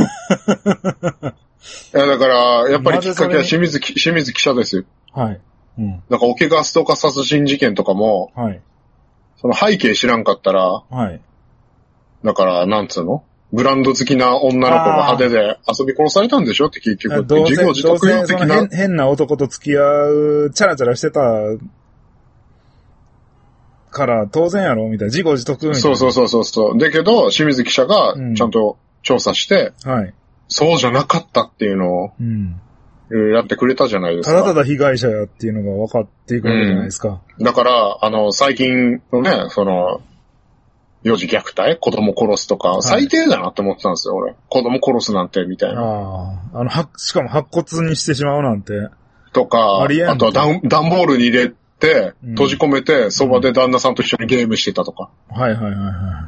や、だから、やっぱりきっかけは清水、清水記者ですよ。 はい。うん。 なんか、桶川ストーカー殺人事件とかも、 はい。 その背景知らんかったら、 はい。 だから、なんつうのブランド好きな女の子が派手で遊び殺されたんでしょって結局。 どうせ、 自業自得用的な変。変な男と付き合う、チャラチャラしてたから、当然やろみたいな。自業自得みたいな。 そうそうそうそう。だけど、清水記者がちゃんと調査して、 うん、はい。 そうじゃなかったっていうのを、うん。やってくれたじゃないですか。 ただただ被害者やっていうのが分かっていくわけじゃないですか。 うん、だから、あの、最近のね、その、幼児虐待子供殺すとか、最低だなって思ってたんですよ、はい、俺。子供殺すなんて、みたいな。 ああ。あの、は、しかも白骨にしてしまうなんて。 とか、あ, あとは段、段ボールに入れて、閉じ込めて、そば、うん、で旦那さんと一緒にゲームしてたとか。 はいはいはいはい。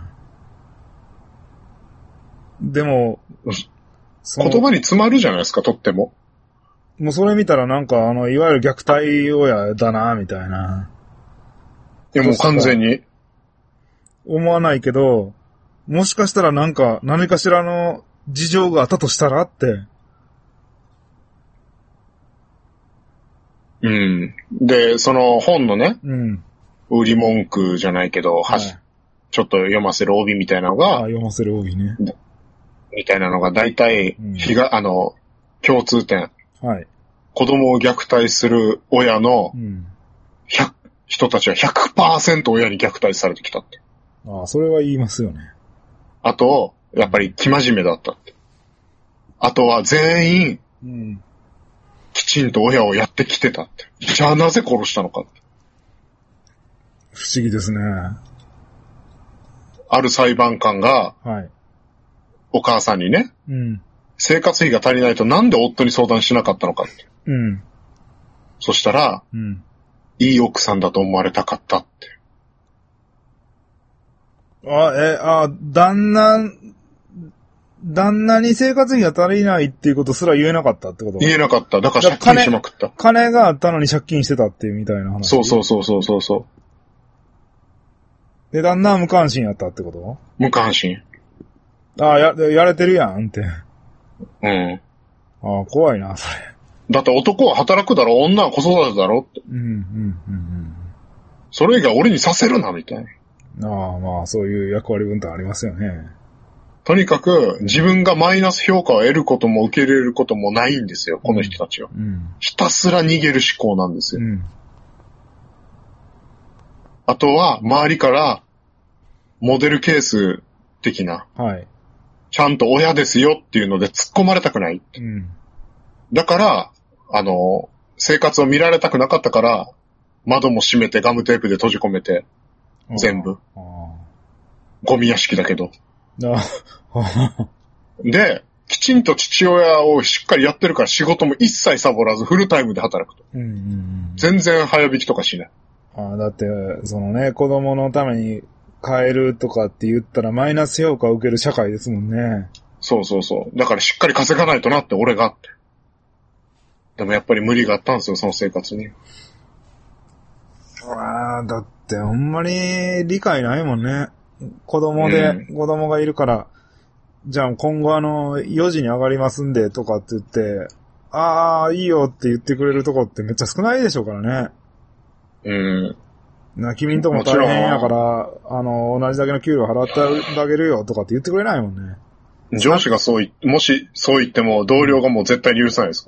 でも、 言葉に詰まるじゃないですか、とっても。 もうそれ見たらなんか、あの、いわゆる虐待親だな、みたいな。 いや、もう完全に。 思わないけど、もしかしたらなんか、何かしらの事情があったとしたらって。 うん。で、その本のね、 うん。 売り文句じゃないけど、はい、ちょっと読ませる帯みたいなのが、 あ、読ませる帯ね。 みたいなのが大体、ひが、うん、あの、共通点。 はい。 子供を虐待する親の、ひゃく、うん、人たちは ひゃくパーセント 親に虐待されてきたって。 ああ、それは言いますよね。 あと、やっぱり生真面目だったって。あとは全員、うん、きちんと親をやってきてたって。じゃあなぜ殺したのかって。 不思議ですね。 ある裁判官が、 はい、 お母さんにね、 うん、 生活費が足りないとなんで夫に相談しなかったのかって。 うん、 そしたら、うん、いい奥さんだと思われたかったって。 あ、え、あ、旦那、旦那に生活費が足りないっていうことすら言えなかったってこと？ 言えなかった。だから借金しまくった。 金、金があったのに借金してたっていうみたいな話。 そうそうそうそうそうそう。 で、旦那は無関心やったってこと？ 無関心。 ああ、や、やれてるやんって。 うん。 ああ、怖いな、それ。 だって男は働くだろ、女は子育てだろって。 うん、うん、うん、うん。 それ以外俺にさせるな、みたいな。 ああ、まあ、そういう役割分担ありますよね。 とにかく自分がマイナス評価を得ることも受け入れることもないんですよ、この人たちは。うん、ひたすら逃げる思考なんですよ。うん、あとは、周りからモデルケース的な、はい、ちゃんと親ですよっていうので突っ込まれたくない。うん、だから、あの、生活を見られたくなかったから、窓も閉めてガムテープで閉じ込めて、全部。ゴミ屋敷だけど。で、きちんと父親をしっかりやってるから仕事も一切サボらずフルタイムで働くと。うんうんうん、全然早引きとかしない。 あ、だって、そのね、子供のために変えるとかって言ったらマイナス評価を受ける社会ですもんね。 そうそうそう。だからしっかり稼がないとなって、俺がって。でもやっぱり無理があったんですよ、その生活に。 ああ、だってほんまに理解ないもんね。子供で、うん、子供がいるから、じゃあ今後あの、よじに上がりますんでとかって言って、ああ、いいよって言ってくれるとこってめっちゃ少ないでしょうからね。うん。な、君んとこも大変やから、あの、同じだけの給料払ってあげるよとかって言ってくれないもんね。 上司がそう言って、もしそう言っても同僚がもう絶対に許さないですから。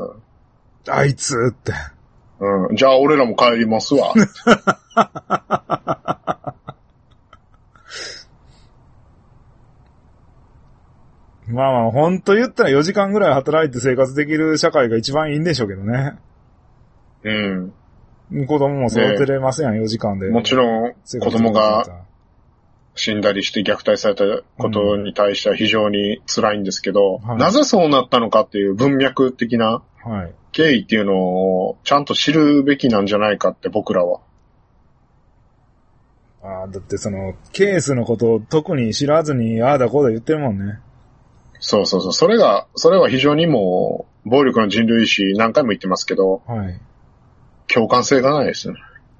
あいつって。 うん。じゃあ俺らも帰りますわ。 まあまあ、ほんと言ったらよじかんぐらい働いて生活できる社会が一番いいんでしょうけどね。うん。子供も育てれますやん、よじかんで。 もちろん、子供が死んだりして虐待されたことに対しては非常に辛いんですけど、うんはい、なぜそうなったのかっていう文脈的な経緯っていうのをちゃんと知るべきなんじゃないかって僕らは。 ああ、だってその、ケースのことを特に知らずに、ああだこうだ言ってるもんね。 そうそうそう。それが、それは非常にもう、暴力の人類史何回も言ってますけど、はい。共感性がないですね。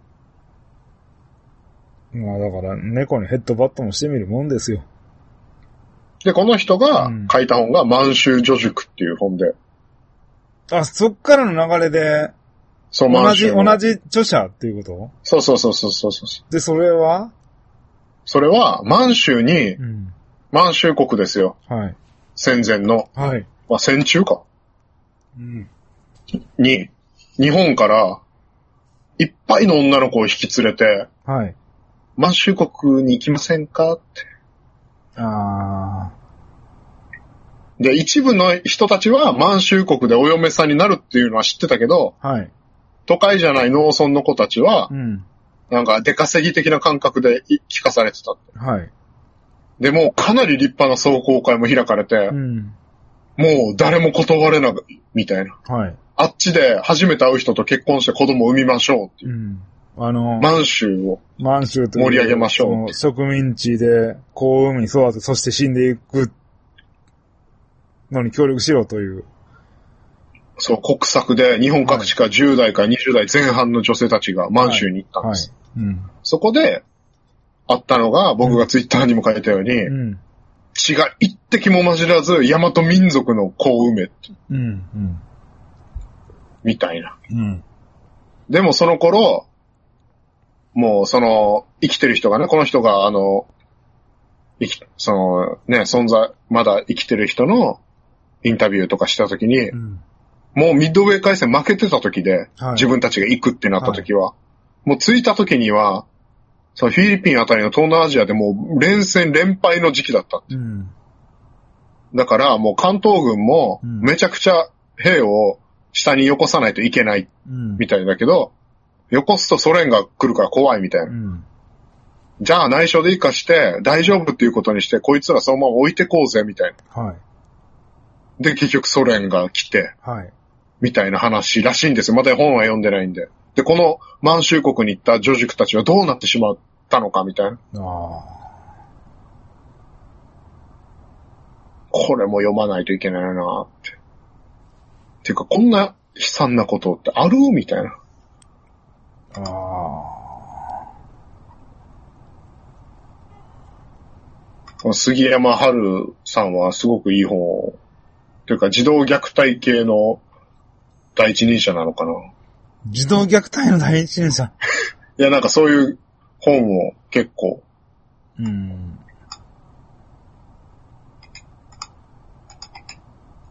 まあだから、猫にヘッドバットもしてみるもんですよ。 で、この人が書いた本が満州女塾っていう本で。 あ、そっからの流れで、そう、同じ、同じ著者っていうことそうそうそうそうそうそう。 で、それはそれは、満州に、うん、満州国ですよ。はい。戦前の。はい。まあ、戦中か。うん。に、日本から、いっぱいの女の子を引き連れて、はい。満州国に行きませんかって。ああ。で、一部の人たちは満州国でお嫁さんになるっていうのは知ってたけど、はい。都会じゃない農村の子たちは、うん。なんか出稼ぎ的な感覚で聞かされてたって。はい。でも、かなり立派な壮行会も開かれて、うん、もう誰も断れないみたいな。はい。あっちで初めて会う人と結婚して子供を産みましょうっていう。うん、あの、満州を満州と盛り上げましょう。その植民地で子を産み育て、そして死んでいくのに協力しろという。 そう、国策で日本各地からじゅう代からにじゅう代前半の女性たちが満州に行ったんです。はいはいうん、そこで、あったのが、僕がツイッターにも書いたように、うん、血が一滴も混じらず、大和民族の子を産め、うんうん、みたいな、うん。でもその頃、もうその、生きてる人がね、この人があの、生き、そのね、存在、まだ生きてる人のインタビューとかしたときに、うん、もうミッドウェー海戦負けてたときで、はい、自分たちが行くってなったときは、はい、もう着いたときには、そのフィリピンあたりの東南アジアでもう連戦連敗の時期だった、うん。だからもう関東軍もめちゃくちゃ兵を下によこさないといけないみたいだけど、うん、よこすとソ連が来るから怖いみたいな。うん、じゃあ内緒で生かして大丈夫っていうことにしてこいつらそのまま置いてこうぜみたいな。はい、で結局ソ連が来て、はい、みたいな話らしいんですよ。まだ本は読んでないんで。で、この満州国に行った女塾たちはどうなってしまったのかみたいな。あこれも読まないといけないなって。っていうか、こんな悲惨なことってあるみたいな。ああ。杉山春さんはすごくいい本を、というか児童虐待系の第一人者なのかな。 児童虐待の第一人者いや、なんかそういう本を結構。うん。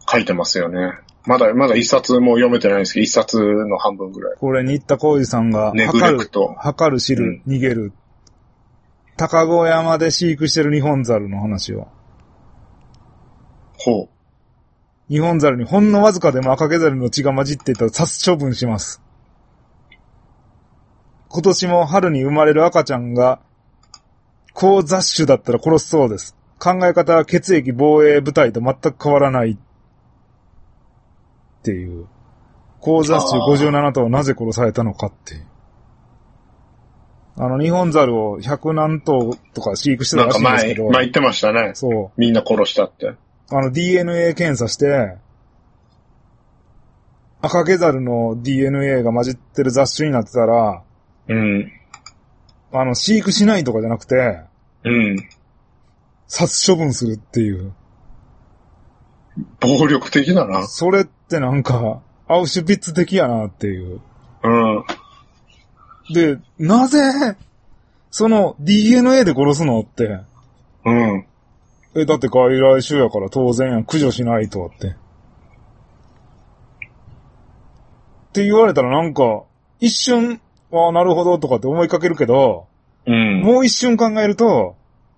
書いてますよね。まだ、まだ一冊も読めてないんですけど、一冊の半分ぐらい。 これ、新田浩二さんが、 ネグレクト。 測る、知る、うん、逃げる。高子山で飼育してる日本猿の話を。 ほう。 日本猿にほんのわずかでも赤毛猿の血が混じっていたら殺処分します。今年も春に生まれる赤ちゃんが、高雑種だったら殺すそうです。考え方は血液防衛部隊と全く変わらないっていう。高雑種ごじゅうななとうなぜ殺されたのかっていう。あの、日本猿をひゃくなんとうとか飼育してたらしいんですけど。 なんか前、前言ってましたね。 そう。 みんな殺したって。 あの、ディーエヌエー 検査して、赤毛猿の ディーエヌエー が混じってる雑種になってたら、 うん。 あの、飼育しないとかじゃなくて、 うん。 殺処分するっていう。 暴力的だな。 それってなんか、アウシュビッツ的やなっていう。 うん。 で、なぜ、その ディーエヌエー で殺すのって。 うん。 え、だって外来種やから当然やん、駆除しないとって。って言われたらなんか、一瞬、ああ、なるほどとかって思いかけるけど、 うん。 もう一瞬考えると、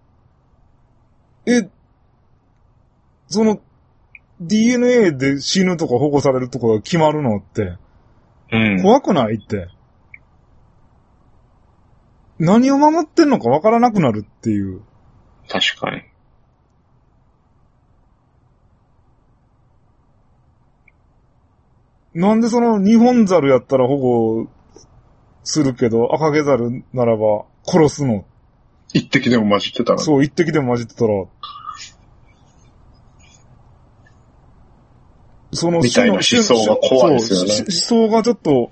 え、その、ディーエヌエー で死ぬとか保護されるとかが決まるのって、 うん。 怖くないって。何を守ってんのかわからなくなるっていう。 確かに。 なんでその日本猿やったら保護するけど、赤毛猿ならば殺すの？ 一滴でも混じってたら。 そう、一滴でも混じってたら。そのみたいな思想が怖いですよね。 思想がちょっと、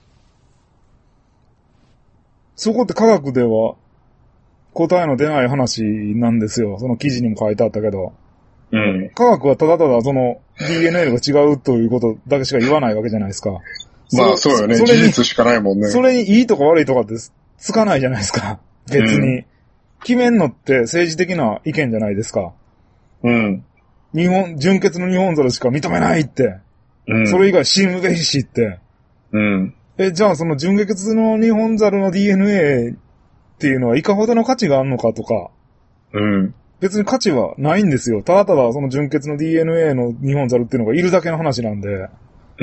そこって科学では答えの出ない話なんですよ。その記事にも書いてあったけど。 うん。 科学はただただその ディーエヌエー が違うということだけしか言わないわけじゃないですか。 まあそうよね。事実しかないもんね。 それにいいとか悪いとかってつかないじゃないですか。別に。うん、決めんのって政治的な意見じゃないですか。 うん。 日本、純血の日本猿しか認めないって。うん。それ以外死ぬべきしって。 うん。 え、じゃあその純血の日本猿の ディーエヌエー っていうのはいかほどの価値があるのかとか。 うん。 別に価値はないんですよ。ただただその純血の ディーエヌエー の日本猿っていうのがいるだけの話なんで。 うん。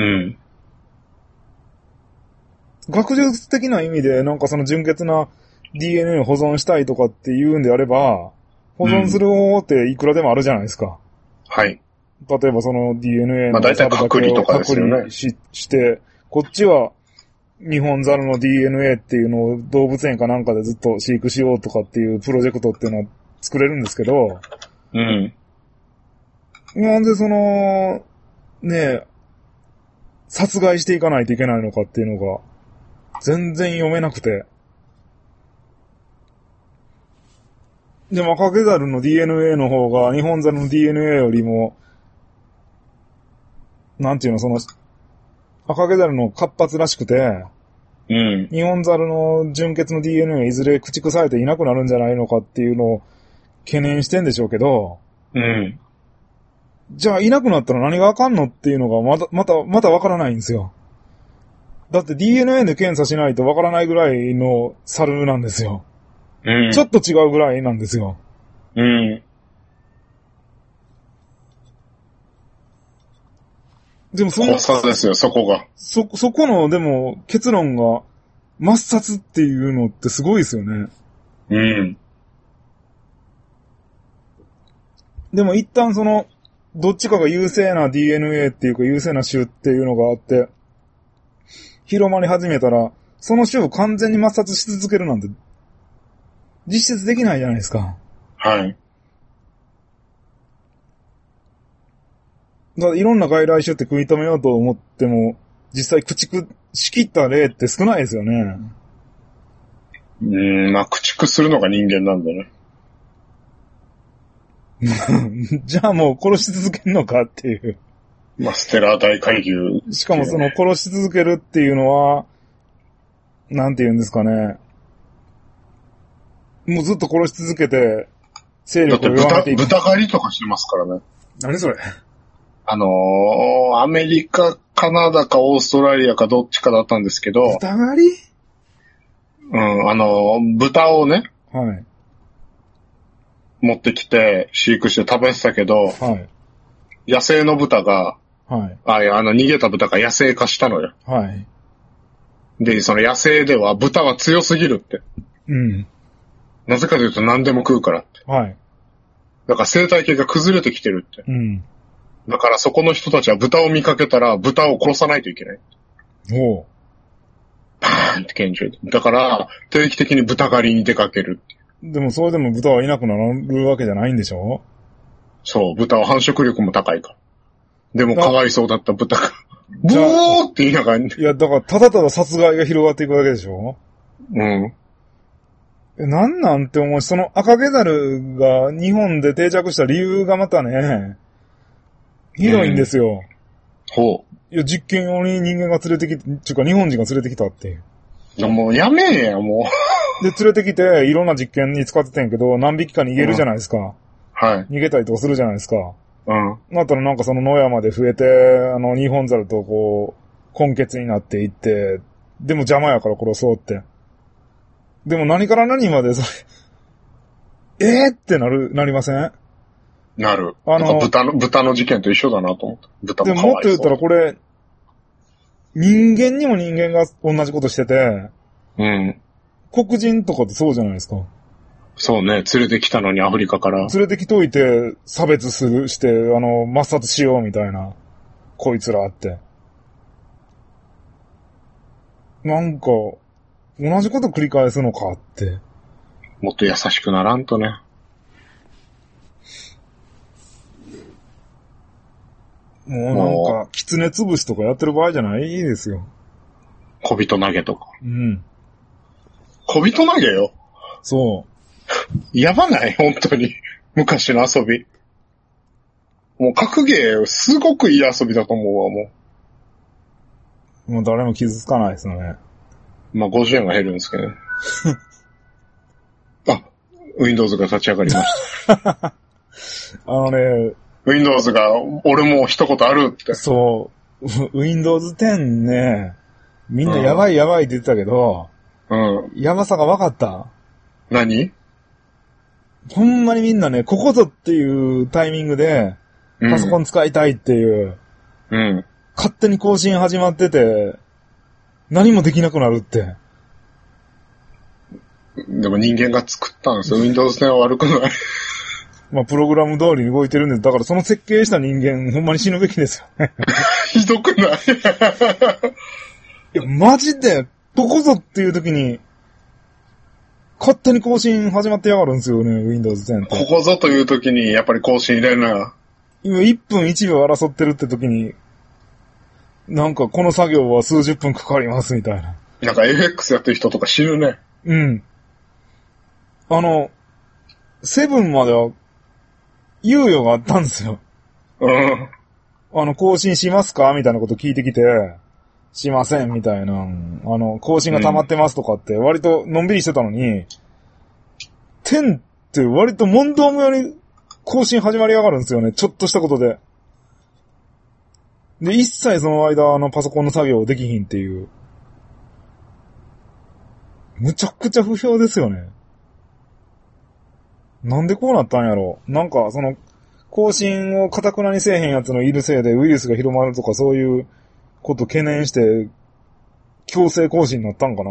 学術的な意味でなんかその純血な ディーエヌエー を保存したいとかっていうんであれば、保存する方法っていくらでもあるじゃないですか。うん、 はい。 例えばその ディーエヌエー のだけを隔離とかですよね。 し、して、こっちは日本猿の ディーエヌエー っていうのを動物園かなんかでずっと飼育しようとかっていうプロジェクトっていうのは作れるんですけど、 うん。 なんでその、ねえ、殺害していかないといけないのかっていうのが、全然読めなくて。でも赤毛猿の ディーエヌエー の方が日本猿の ディーエヌエー よりも、なんていうの、その、赤毛猿の活発らしくて、 うん。 日本猿の純血の ディーエヌエー いずれ駆逐されていなくなるんじゃないのかっていうのを懸念してんでしょうけど、 うん。 じゃあいなくなったら何があかんのっていうのがまた、また、またわからないんですよ。だって ディーエヌエー で検査しないとわからないぐらいの猿なんですよ。 うん。 ちょっと違うぐらいなんですよ。 うん。 でもその、 怖さですよ、そこが。 そ、そこの、でも、結論が、抹殺っていうのってすごいですよね。 うん。 でも一旦その、どっちかが優勢な ディーエヌエー っていうか優勢な種っていうのがあって、広まり始めたら、その種を完全に抹殺し続けるなんて、実質できないじゃないですか。 はい。 だからいろんな外来種って食い止めようと思っても、実際駆逐しきった例って少ないですよね。 うーん、まあ駆逐するのが人間なんだね。 じゃあもう殺し続けるのかっていう。 まあステラ大海牛、 しかもその殺し続けるっていうのは、なんて言うんですかね。もうずっと殺し続けて、勢力を弱めていく。 だって豚、豚狩りとかしてますからね。 何それあのー、アメリカ、カナダかオーストラリアかどっちかだったんですけど。 豚狩り？ うん、あのー、豚をね。 はい。 持ってきて、飼育して食べてたけど。はい。野生の豚が。はい。あ、いや、あの、逃げた豚が野生化したのよ。はい。で、その野生では豚は強すぎるって。うん。なぜかというと何でも食うからって。はい。だから生態系が崩れてきてるって。うん。だからそこの人たちは豚を見かけたら豚を殺さないといけない。おう。パーンって拳銃で。だから定期的に豚狩りに出かけるって。 でもそれでも豚はいなくなるわけじゃないんでしょ？ そう、豚は繁殖力も高いから。でもかわいそうだった豚が。ブーって言いながら。 いや、だからただただ殺害が広がっていくわけでしょ？うん。え、なんなんて思うし、その赤毛猿が日本で定着した理由がまたね、ひどいんですよ。ほう。いや、実験用に人間が連れてきて、ちゅうか日本人が連れてきたっていう。 いや、もうやめえや、もう。で、連れてきて、いろんな実験に使ってたんやけど、何匹か逃げるじゃないですか。うん、はい。逃げたりとかするじゃないですか。うん。なったらなんかその野山で増えて、あの、日本猿とこう、根血になっていって、でも邪魔やから殺そうって。でも何から何までそれ、えーってなる、なりません？ なる。あの、豚の、豚の事件と一緒だなと思った。豚もかわいそう。 でももっと言ったらこれ、人間にも人間が同じことしてて、うん。黒人とかってそうじゃないですか。 そうね、連れてきたのにアフリカから。 連れてきといて、差別する、して、あの、抹殺しようみたいな、こいつらあって。なんか、同じこと繰り返すのかって。 もっと優しくならんとね。 もうなんか、狐潰しとかやってる場合じゃないですよ。 小人投げとか。うん。小人投げよ。そう。やばない本当に。昔の遊び。もう格ゲー、すごくいい遊びだと思うわ、もう。もう誰も傷つかないですよね。 まあ、ごじゅうえんが減るんですけどね。あ、Windows が立ち上がりました。あのね、Windows が、俺も一言あるって。 そう。Windows テンね、みんなやばいやばいって言ってたけど、うん。やばさが分かった。 何？ ほんまにみんなね、ここぞっていうタイミングで、パソコン使いたいっていう、うん。勝手に更新始まってて、何もできなくなるって。 でも人間が作ったんですよ。Windows テンは悪くない。 まあ、プログラム通りに動いてるんで、だからその設計した人間、ほんまに死ぬべきですよね。 ひどくない？ いや、マジで、どこぞっていう時に、勝手に更新始まってやがるんですよね、Windows テンって。 ここぞという時に、やっぱり更新入れるな。 今いっぷんいちびょう争ってるって時に、なんかこの作業は数十分かかりますみたいな。 なんか エフエックス やってる人とか死ぬね。 うん。あの、セブンまでは、猶予があったんですよ。うん。あの、更新しますかみたいなこと聞いてきて、しません、みたいな。あの、更新が溜まってますとかって、割とのんびりしてたのに、テンって割と問答無用に更新始まりやがるんですよね。ちょっとしたことで。で、一切その間、あの、パソコンの作業できひんっていう。むちゃくちゃ不評ですよね。なんでこうなったんやろ。なんか、その、更新を堅くなにせえへんやつのいるせいでウイルスが広まるとかそういうこと懸念して、強制更新になったんかな。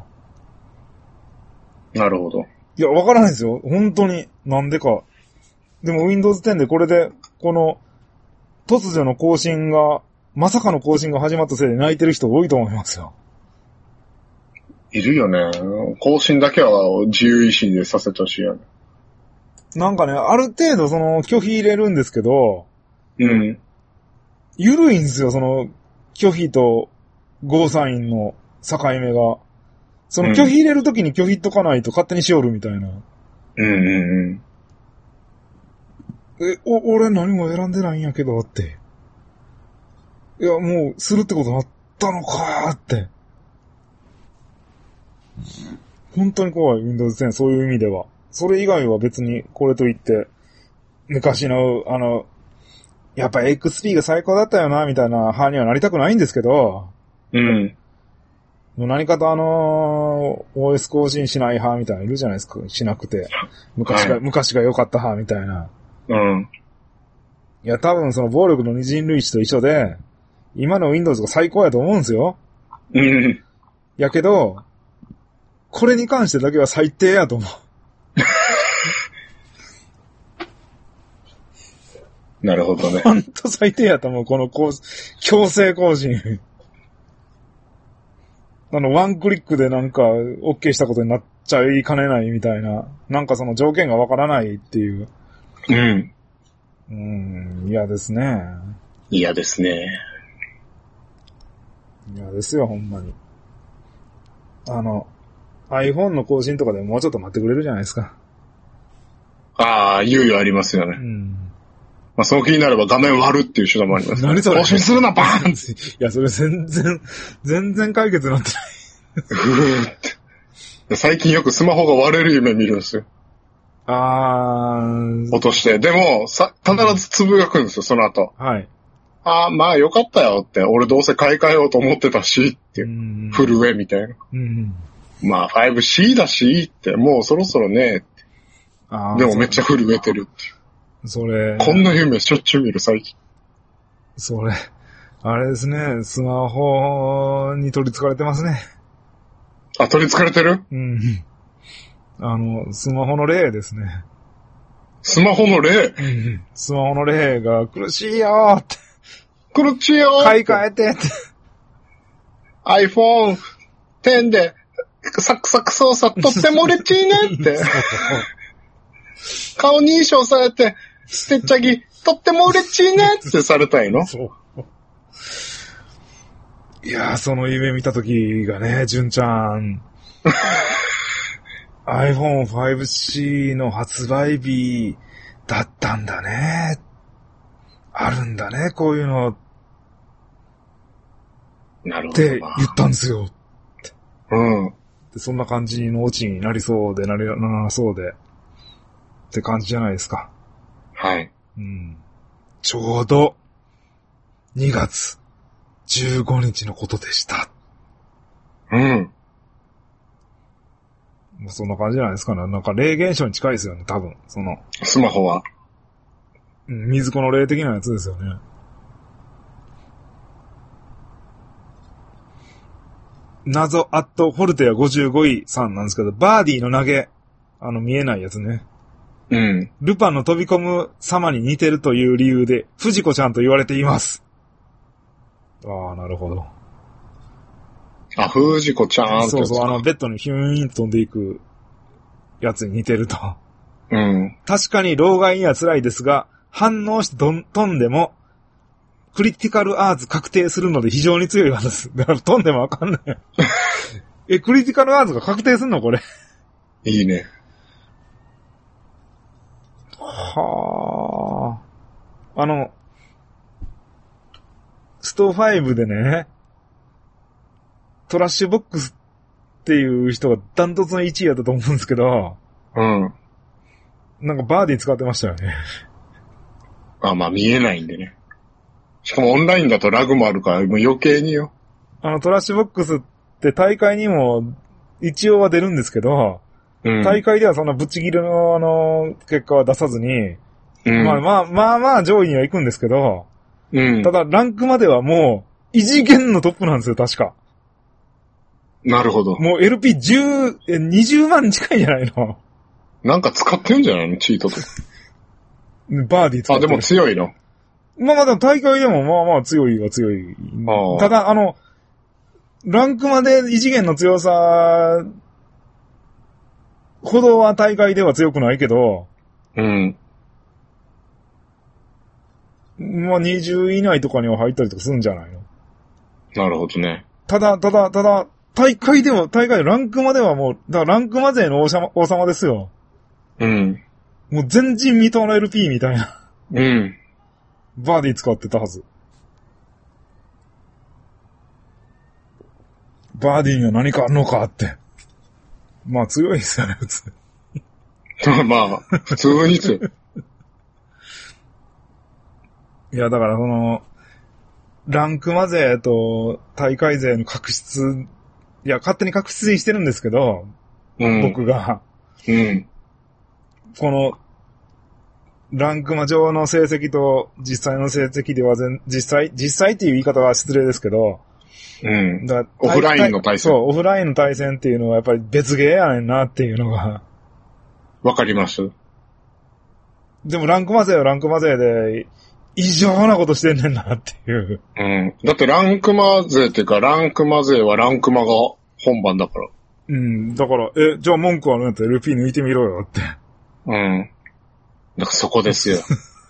なるほど。 いや、わからないですよ。本当に。なんでか。でも Windows テンでこれで、この、突如の更新が、まさかの更新が始まったせいで泣いてる人多いと思いますよ。 いるよね。更新だけは自由意志でさせてほしいよね。 なんかね、ある程度その拒否入れるんですけど、 うん。 ゆるいんですよ、その拒否とゴーサインの境目が。その拒否入れるときに拒否っとかないと勝手にしおるみたいな。 うんうんうん。 え、お、俺何も選んでないんやけどって。いや、もうするってことになったのかーって。本当に怖い、Windows テン、そういう意味では。それ以外は別にこれといって、昔の、あの、 やっぱ エックスピー が最高だったよな、みたいな派にはなりたくないんですけど、 うん。 もう何かとあのー、オーエス 更新しない派みたいなのいるじゃないですか。しなくて。昔が、はい、昔が良かった派みたいな。 うん。 いや、多分その暴力の二人類史と一緒で、今の Windows が最高やと思うんですよ。 うん。 やけど、これに関してだけは最低やと思う。 なるほどね。 ほんと最低やと思う、このこう強制更新。あの、ワンクリックでなんか、OK したことになっちゃいかねないみたいな。なんかその条件がわからないっていう。 うん。 うん、嫌ですね。 嫌ですね。 嫌ですよ、ほんまに。あの、iPhone の更新とかでもうちょっと待ってくれるじゃないですか。 ああ、猶予ありますよね。うん。まあ、その気になれば画面割るっていう手段もあります、ね。 何それ更新するな、バーンっていや、それ全然、全然解決になってない。 ふーって。最近よくスマホが割れる夢見るんですよ。 あー。 落として。でも、さ、必ずつぶやくんですよ、その後。 はい。 ああ、まあよかったよって。俺どうせ買い替えようと思ってたし、って。震えみたいな。うん。まあ ファイブシー だし、って。もうそろそろね、って。あでもめっちゃ震えてるっていう。 それ。 こんな夢しょっちゅう見る最近。 それ。あれですね。スマホに取り憑かれてますね。 あ、取り憑かれてる？ うん。あの、スマホの霊ですね。 スマホの霊？ うん。スマホの霊が苦しいよーって。 苦しいよーって。 買い替えてって。 アイフォンテン でサクサク操作とっても嬉しいねって。顔認証されて、てっちゃぎ、とっても嬉しいねってされたいの？そう。 いやー、その夢見たときがね、純ちゃん。アイフォンファイブシー の発売日だったんだね。あるんだね、こういうの。 なるほど。 って言ったんですよ。 うん。 でそんな感じのオチになりそうで、なりならそうで。って感じじゃないですか。 はい。 うん。ちょうど、にがつじゅうごにちのことでした。 うん。 もうそんな感じじゃないですかね。なんか霊現象に近いですよね、多分。その。 スマホは。 うん、水子の霊的なやつですよね。謎アットフォルテアごじゅうごいさんなんですけど、バーディーの投げ、あの見えないやつね。 うん。 ルパンの飛び込む様に似てるという理由で、藤子ちゃんと言われています。ああ、なるほど。 あ、藤子ちゃんって。 そうそう、あのベッドにヒューンと飛んでいくやつに似てると。 うん。 確かに老害には辛いですが、反応してどん飛んでも、クリティカルアーツ確定するので非常に強い技です。だから飛んでもわかんない。え、クリティカルアーツが確定すんのこれ。 いいね。 はあ。あの、ストファイブでね、トラッシュボックスっていう人がダントツのいちいやったと思うんですけど、 うん。 なんかバーディー使ってましたよね。 あ、まあ見えないんでね。しかもオンラインだとラグもあるから、もう余計によ。 あの、トラッシュボックスって大会にも一応は出るんですけど、うん、大会ではそんなぶっちぎりのあの、結果は出さずに、うん、まあまあまあまあ上位には行くんですけど、うん、ただランクまではもう異次元のトップなんですよ、確か。 なるほど。 もう エルピーじゅう、え、にじゅうまん近いんじゃないの？ なんか使ってんじゃないの？チートとか。 バーディー使ってる。 あ、でも強いの？ まあまあでも大会でもまあまあ強いは強い。ただあの、ランクまで異次元の強さほどは大会では強くないけど、 うん。 まあにじゅうい以内とかには入ったりとかするんじゃないの？ なるほどね。 ただ、ただ、ただ、大会でも、大会でランクまではもう、だからランクまでの王様、王様ですよ。 うん。 もう全人未到の エルピー みたいな。 うん。 バーディー使ってたはず。バーディーには何かあるのかって。まあ強いですよね、普通。 まあ、普通に強い。 いや、だからその、ランクマ勢と大会勢の確執、いや、勝手に確執にしてるんですけど、うん、僕が、うん、この、ランクマ上の成績と実際の成績では全、実際、実際っていう言い方は失礼ですけど、 うん。だオフラインの対戦。 そう、オフラインの対戦っていうのはやっぱり別ゲーやねんなっていうのが。 わかります。 でもランクマ勢はランクマ勢で、異常なことしてんねんなっていう。 うん。だってランクマ勢っていうか、ランクマ勢はランクマが本番だから。 うん。だから、え、じゃあ文句あるんやったら エルピー 抜いてみろよって。 うん。だからそこですよ。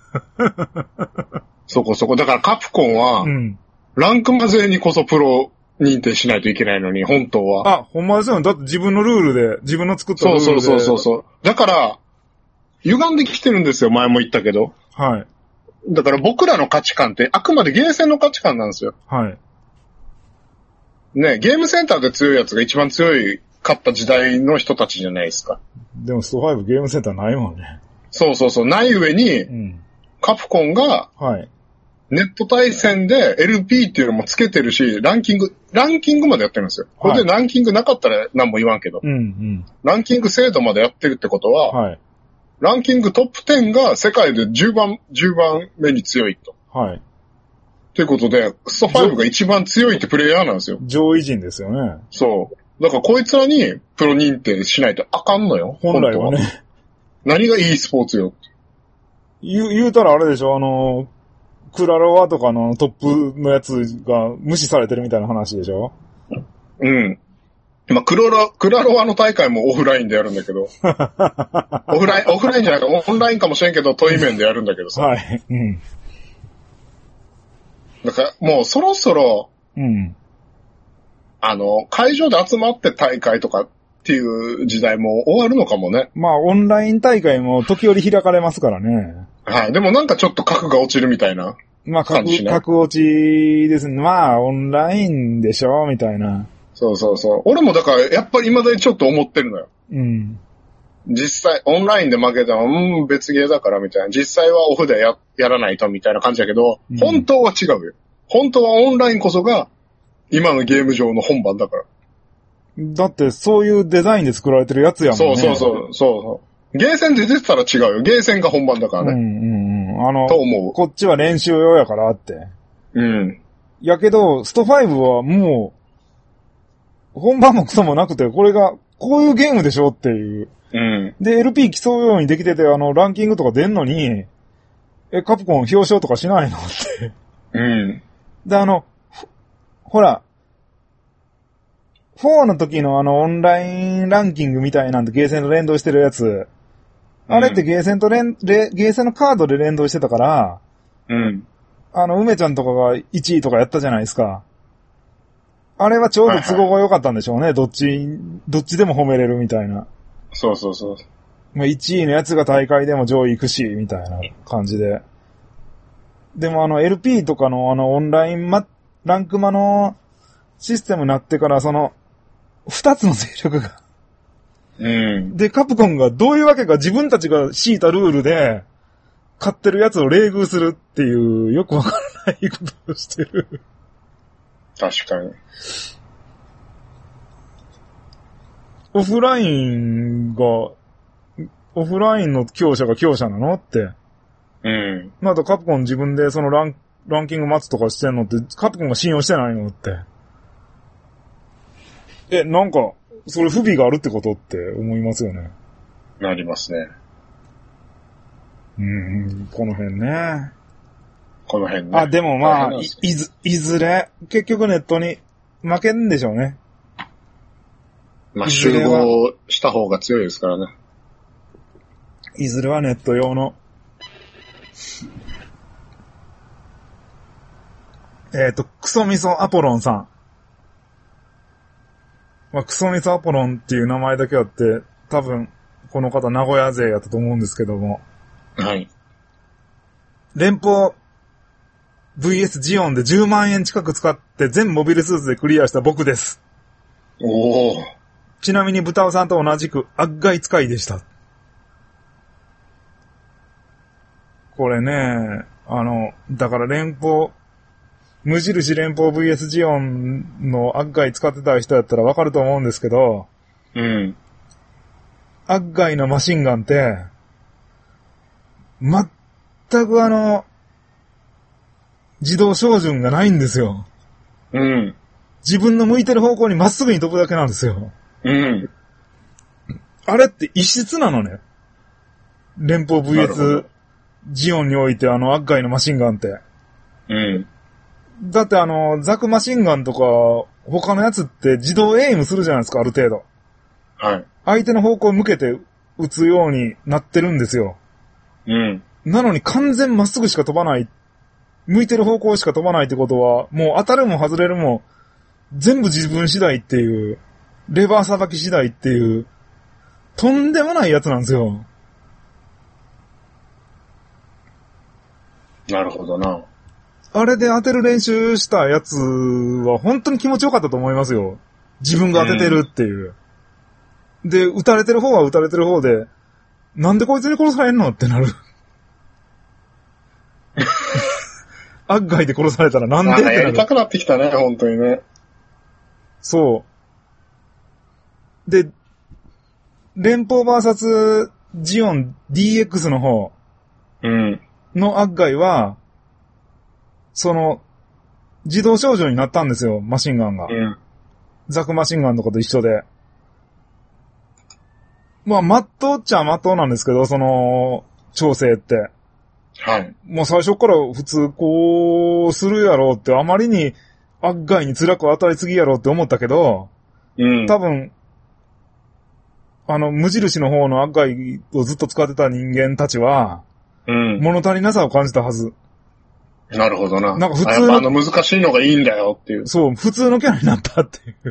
そこそこ。だからカプコンは、うん、ランクマ勢にこそプロ認定しないといけないのに、本当は。 あ、ほんまですよね。だって自分のルールで、自分の作ったルールで。 そうそうそうそう。だから、歪んできてるんですよ。前も言ったけど。 はい。 だから僕らの価値観ってあくまでゲーセンの価値観なんですよ。 はい。 ね、ゲームセンターで強いやつが一番強いかった時代の人たちじゃないですか。 でもストファイブゲームセンターないもんね。 そうそうそう。ない上に、うん、カプコンが、 はい。 ネット対戦で エルピー っていうのもつけてるし、ランキング、ランキングまでやってるんですよ。これでランキングなかったら何も言わんけど。 うんうん。 ランキング制度までやってるってことは、 はい。 ランキングトップじゅうが世界でじゅうばん、じゅうばんめに強いと。 はい。 ということで、ストファイブが一番強いってプレイヤーなんですよ。 上位陣ですよね。 そう。だからこいつらにプロ認定しないとあかんのよ。 本来はね。 何が e スポーツよ。 言う、言うたらあれでしょ、あの、クラロワとかのトップのやつが無視されてるみたいな話でしょ？ うん。まあ、クロロ、クラロワの大会もオフラインでやるんだけど。オフライン、オフラインじゃないか、オンラインかもしれんけど、対面でやるんだけどさ。 はい。うん。 だから、もうそろそろ、 うん。 あの、会場で集まって大会とかっていう時代も終わるのかもね。 まあ、オンライン大会も時折開かれますからね。 はい。でもなんかちょっと格が落ちるみたいな。 まあ、格、格落ちですね。まあ、オンラインでしょみたいな。 そうそうそう。俺もだから、やっぱり未だにちょっと思ってるのよ。 うん。 実際、オンラインで負けたら、うん、別ゲーだからみたいな。実際はオフでや、やらないとみたいな感じだけど、うん、本当は違うよ。本当はオンラインこそが、今のゲーム上の本番だから。 だって、そういうデザインで作られてるやつやもんね。 そうそうそう。そうゲーセンで出てたら違うよ。ゲーセンが本番だからね。 うんうんうん。あの、 と思う。 こっちは練習用やからって。 うん。 やけど、ストファイブはもう、本番もクソもなくて、これが、こういうゲームでしょっていう。 うん。 で、エルピー 競うようにできてて、あの、ランキングとか出んのに、え、カプコン表彰とかしないのって。 うん。 で、あの、ほら、フォーの時のあの、オンラインランキングみたいなんでゲーセンと連動してるやつ。あれってゲーセンと連、ゲーセンのカードで連動してたから、 うん。 あの、梅ちゃんとかがいちいとかやったじゃないですか。あれはちょうど都合が良かったんでしょうね。はいはい、どっち、どっちでも褒めれるみたいな。 そうそうそう。 まあ、いちいのやつが大会でも上位行くし、みたいな感じで。でもあの エルピー とかのあのオンラインマ、ランクマのシステムになってからその、二つの勢力が。 うん。 で、カプコンがどういうわけか自分たちが敷いたルールで、買ってるやつを冷遇するっていう、よくわからないことをしてる。 確かに。 オフラインが、オフラインの強者が強者なのって。 うん。 なんとカプコン自分でそのラン、ランキング待つとかしてんのって、カプコンが信用してないのって。え、なんか、それ不備があるってことって思いますよね。 なりますね。 うん、この辺ね。 この辺ね。 あ、でもまあ、い、いず、いずれ、結局ネットに負けるんでしょうね。 まあ、集合した方が強いですからね。 いずれはネット用の。えっと、クソミソアポロンさん。まあ、クソミソアポロンっていう名前だけあって、多分、この方名古屋勢やったと思うんですけども。 はい。 連邦 ブイエス ジオンでじゅうまんえん近く使って全モビルスーツでクリアした僕です。 おー。 ちなみに豚尾さんと同じく悪外使いでした。これね、 あの、だから連邦、無印連邦 ブイエス ジオンのアッガイ使ってた人やったらわかると思うんですけど、 うん。 アッガイのマシンガンって、全くあの、自動照準がないんですよ。 うん。 自分の向いてる方向にまっすぐに飛ぶだけなんですよ。 うん。 あれって異質なのね。連邦 ブイエス ジオンにおいてあのアッガイのマシンガンって。 うん。 だってあの、ザクマシンガンとか、他のやつって自動エイムするじゃないですか、ある程度。 はい。 相手の方向を向けて撃つようになってるんですよ。 うん。 なのに完全まっすぐしか飛ばない。向いてる方向しか飛ばないってことは、もう当たるも外れるも、全部自分次第っていう、レバーさばき次第っていう、とんでもないやつなんですよ。 なるほどな。 あれで当てる練習したやつは本当に気持ちよかったと思いますよ。自分が当ててるっていう。うん、で、撃たれてる方は撃たれてる方で、なんでこいつに殺されんのってなる。アッガイで殺されたらなんでってなる。 やりたくなってきたね、本当にね。 そう。で、連邦 ブイエス ジオン ディーエックス の方のアッガイは、その、自動照準になったんですよ、マシンガンが。 うん、 ザクマシンガンとかと一緒で。まあ、まっとうっちゃまっとうなんですけど、その、調整って。 はい。 もう最初から普通こうするやろうって、あまりにアッガイに辛く与えすぎやろうって思ったけど、 うん、 多分、あの、無印の方のアッガイをずっと使ってた人間たちは、 うん、 物足りなさを感じたはず。 なるほどな。 なんか普通の、 あの難しいのがいいんだよっていう。 そう、普通のキャラになったっていう。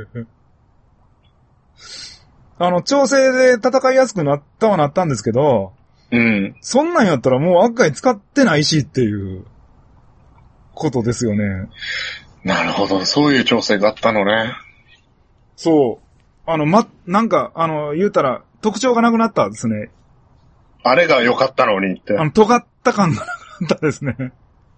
あの、調整で戦いやすくなったはなったんですけど、 うん。 そんなんやったらもうアッガイ使ってないしっていうことですよね。 なるほど、そういう調整があったのね。 そう。あの、ま、なんか、あの、言うたら特徴がなくなったんですね。 あれが良かったのにって。 あの、尖った感がなくなったですね。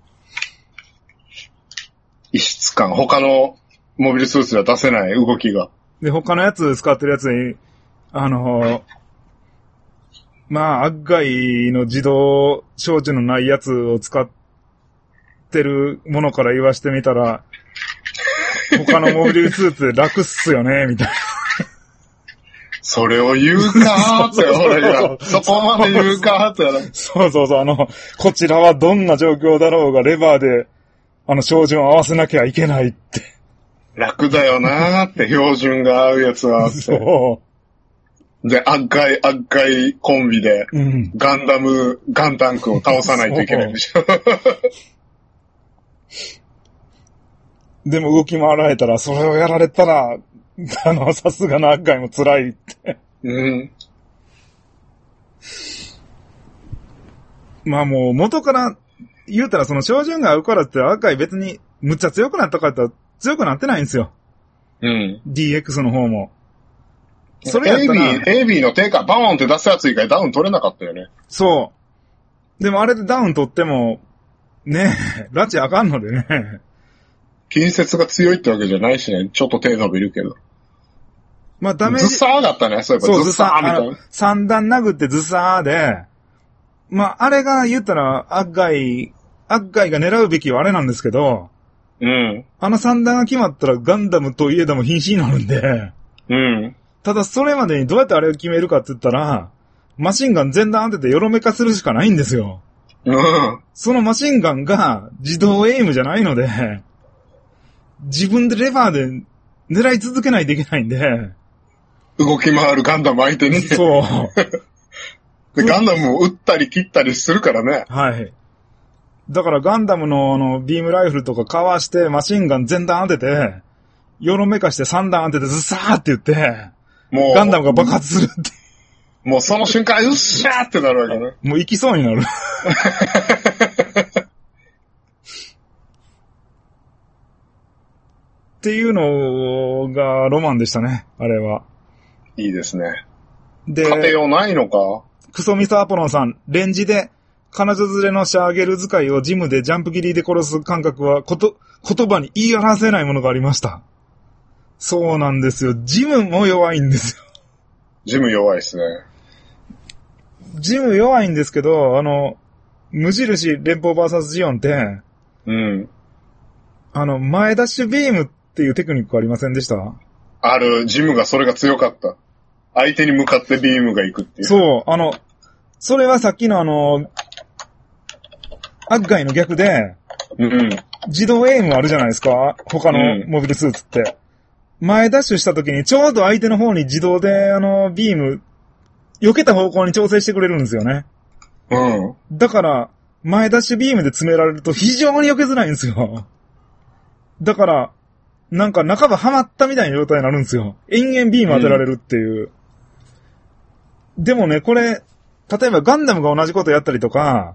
異質感、他のモビルスーツでは出せない動きが。 で、他のやつ使ってるやつに、あの、まあ、アッガイの自動照準のないやつを使ってるものから言わしてみたら、他のモビルスーツで楽っすよね、みたいな。 それを言うかーって、俺が。そこまで言うかーって。 そうそうそう、あの、こちらはどんな状況だろうがレバーで、あの、照準を合わせなきゃいけないって。 楽だよなーって、標準が合うやつは。 そう。 で、アッガイ、アッガイコンビで、うん、ガンダム、ガンタンクを倒さないといけないんでしょ。 でも動き回られたら、それをやられたら、あの、さすがのアッガイも辛いって。 うん。 まあもう元から言うたらその照準が合うからってアッガイ別にむっちゃ強くなったかって言ったら強くなってないんですよ。 うん。 ディーエックス の方も。 それやったら エービー、エービー の低下バーンって出すやつ以外ダウン取れなかったよね。 そう。でもあれでダウン取っても、ねえ、拉致あかんのでね。 近接が強いってわけじゃないしね。ちょっと手伸びるけど。 まあダメージ。 ズサーだったね。そういえばそうズサーみたいな。 三段殴ってズサーで、まああれが言ったらアッガイ、アッガイが狙うべきはあれなんですけど、 うん。 あの三段が決まったらガンダムといえども瀕死になるんで、 うん。 ただそれまでにどうやってあれを決めるかって言ったら、マシンガン全弾当ててよろめかするしかないんですよ。 うん。 そのマシンガンが自動エイムじゃないので、自分でレバーで狙い続けないといけないんで。 動き回るガンダム相手に。 そう。 でガンダムを撃ったり切ったりするからね。 はい。だからガンダムのあのビームライフルとかかわしてマシンガン全弾当てて、よろめかしてさん弾当ててズサーって言って、もうガンダムが爆発するって。 もうその瞬間、うっしゃーってなるわけね。 もう行きそうになる。っていうのがロマンでしたね、あれは。 いいですね。 で、 家庭用ないのか？ クソミソアポロンさん、レンジで彼女連れのシャーゲル使いをジムでジャンプ切りで殺す感覚はこと、言葉に言い表せないものがありました。そうなんですよ。ジムも弱いんですよ。 ジム弱いですね。 ジム弱いんですけど、あの、無印連邦 ブイエス ジオンって、 うん。 あの、前ダッシュビームっていうテクニックありませんでした？ ある、ジムがそれが強かった。相手に向かってビームが行くっていう。 そう、あの、それはさっきのあの、アッガイの逆で、 うん。 自動エイムあるじゃないですか？他のモビルスーツって。うん、前ダッシュした時にちょうど相手の方に自動であの、ビーム、避けた方向に調整してくれるんですよね。 うん。 だから、前ダッシュビームで詰められると非常に避けづらいんですよ。だから、なんか半ばハマったみたいな状態になるんですよ。延々ビーム当てられるっていう。うん、でもね、これ、例えばガンダムが同じことやったりとか、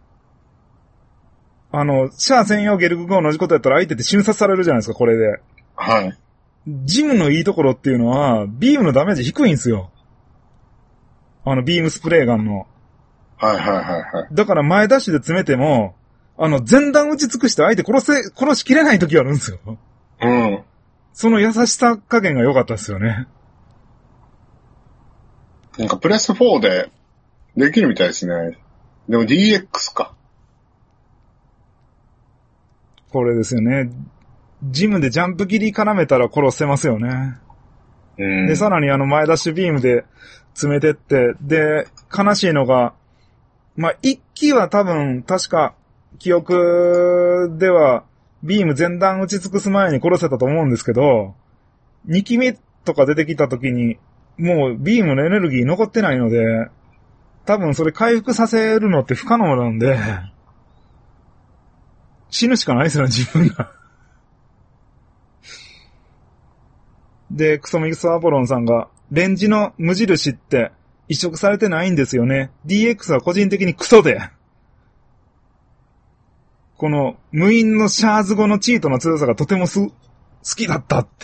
あの、シャア専用ゲルグが同じことやったら相手って瞬殺されるじゃないですか、これで。 はい。 ジムのいいところっていうのは、ビームのダメージ低いんですよ。あの、ビームスプレーガンの。 はいはいはいはい。 だから前ダッシュで詰めても、あの、前段打ち尽くして相手殺せ、殺しきれない時あるんですよ。 うん。 その優しさ加減が良かったですよね。 なんかプレスフォーでできるみたいですね。でも ディーエックス か。 これですよね。ジムでジャンプ切り絡めたら殺せますよね。うん、で、さらにあの前ダッシュビームで詰めてって、で、悲しいのが、まあ、一機は多分、確か、記憶では、ビーム前段打ち尽くす前に殺せたと思うんですけど、二機目とか出てきた時に、もうビームのエネルギー残ってないので、多分それ回復させるのって不可能なんで、死ぬしかないですよね、自分が。で、クソミクスアポロンさんが、レンジの無印って移植されてないんですよね。ディーエックス は個人的にクソで。この無印のシャーズ語のチートの強さがとてもす好きだったって。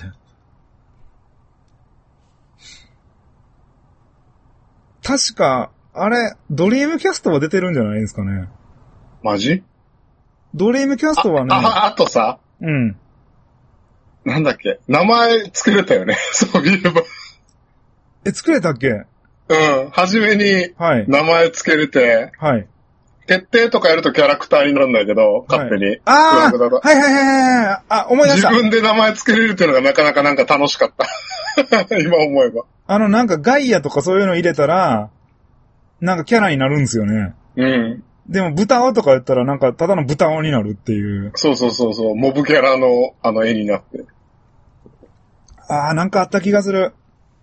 確か、あれ、ドリームキャストは出てるんじゃないですかね。 マジ？ ドリームキャストはね。 あ、あ、あとさ。 うん。 なんだっけ、名前作れたよね。そういえば。 え、作れたっけ？うん。 はじめに、名前つけれて、 はい。 決定とかやるとキャラクターになるんだけど、勝手に。はい、 ああはいはいはいはい。あ、思い出した。 自分で名前つけれるっていうのがなかなかなんか楽しかった。今思えば。 あの、なんかガイアとかそういうの入れたら、なんかキャラになるんですよね。 うん。 でも、豚尾とか言ったらなんかただの豚尾になるっていう。 そうそうそうそう。モブキャラのあの絵になって。 ああ、なんかあった気がする。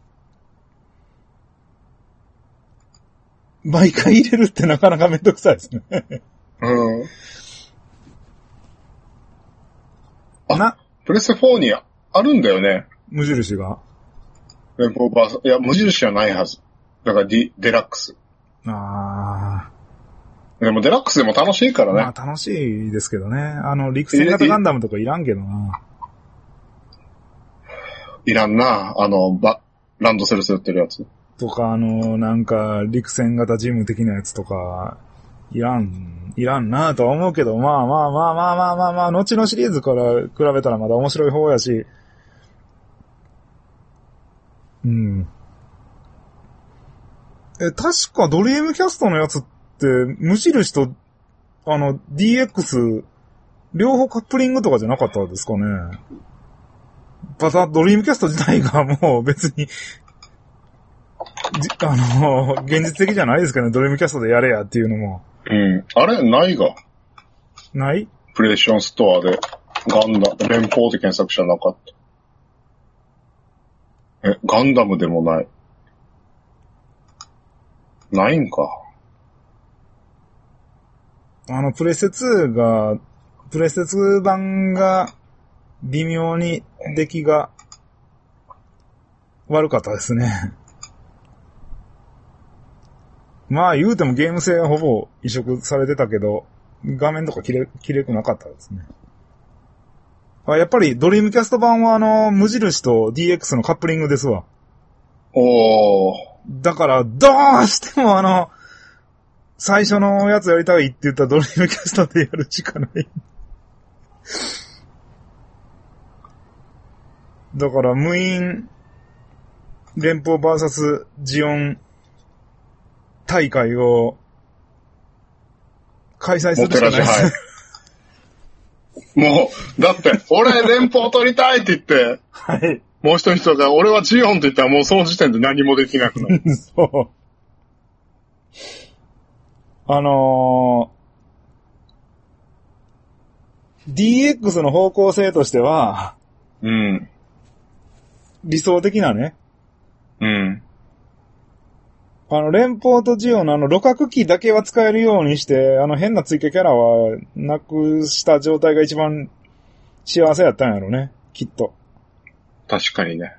毎回入れるってなかなかめんどくさいですね。 うん。あ、な、プレステフォーにあるんだよね。 無印が。 連邦バーサ、いや、無印はないはず。だからディ、デラックス。 ああ。 でもデラックスでも楽しいからね。 まあ楽しいですけどね。あの、陸戦型ガンダムとかいらんけどな。 いらんな。あの、バ、ランドセル背負ってるやつ。 とか、あの、なんか、陸戦型ジム的なやつとか、いらん、いらんなとは思うけど、まあまあまあまあまあまあまあ、後のシリーズから比べたらまだ面白い方やし、うん。え、確かドリームキャストのやつって、無印と、あの、ディーエックス、両方カップリングとかじゃなかったですかね。ただ、ドリームキャスト自体がもう別に、あの、現実的じゃないですかね。ドリームキャストでやれやっていうのも。 うん。あれないが。 ないプレイステーションストアで、ガンダム、連邦で検索じゃなかった。え、ガンダムでもない。ないんか。 あの、プレステツーが、プレステツー版が、微妙に出来が悪かったですね。まあ言うてもゲーム性はほぼ移植されてたけど、画面とかきれ、きれくなかったですね。あ、やっぱりドリームキャスト版はあの、無印と ディーエックス のカップリングですわ。 おー。 だから、どうしてもあの、 最初のやつやりたいって言ったらドリームキャストでやるしかない。だから無印連邦バーサスジオン大会を開催するしかないです。 もう、だって、俺連邦取りたいって言って、 はい。 もう一人が、俺はジオンって言ったらもうその時点で何もできなくなる。 そう。あのー、ディーエックス の方向性としては、 うん。 理想的なね。 うん。 あの、連邦とジオンのあの、露角機だけは使えるようにして、あの、変な追加キャラはなくした状態が一番幸せやったんやろね。きっと。 確かにね。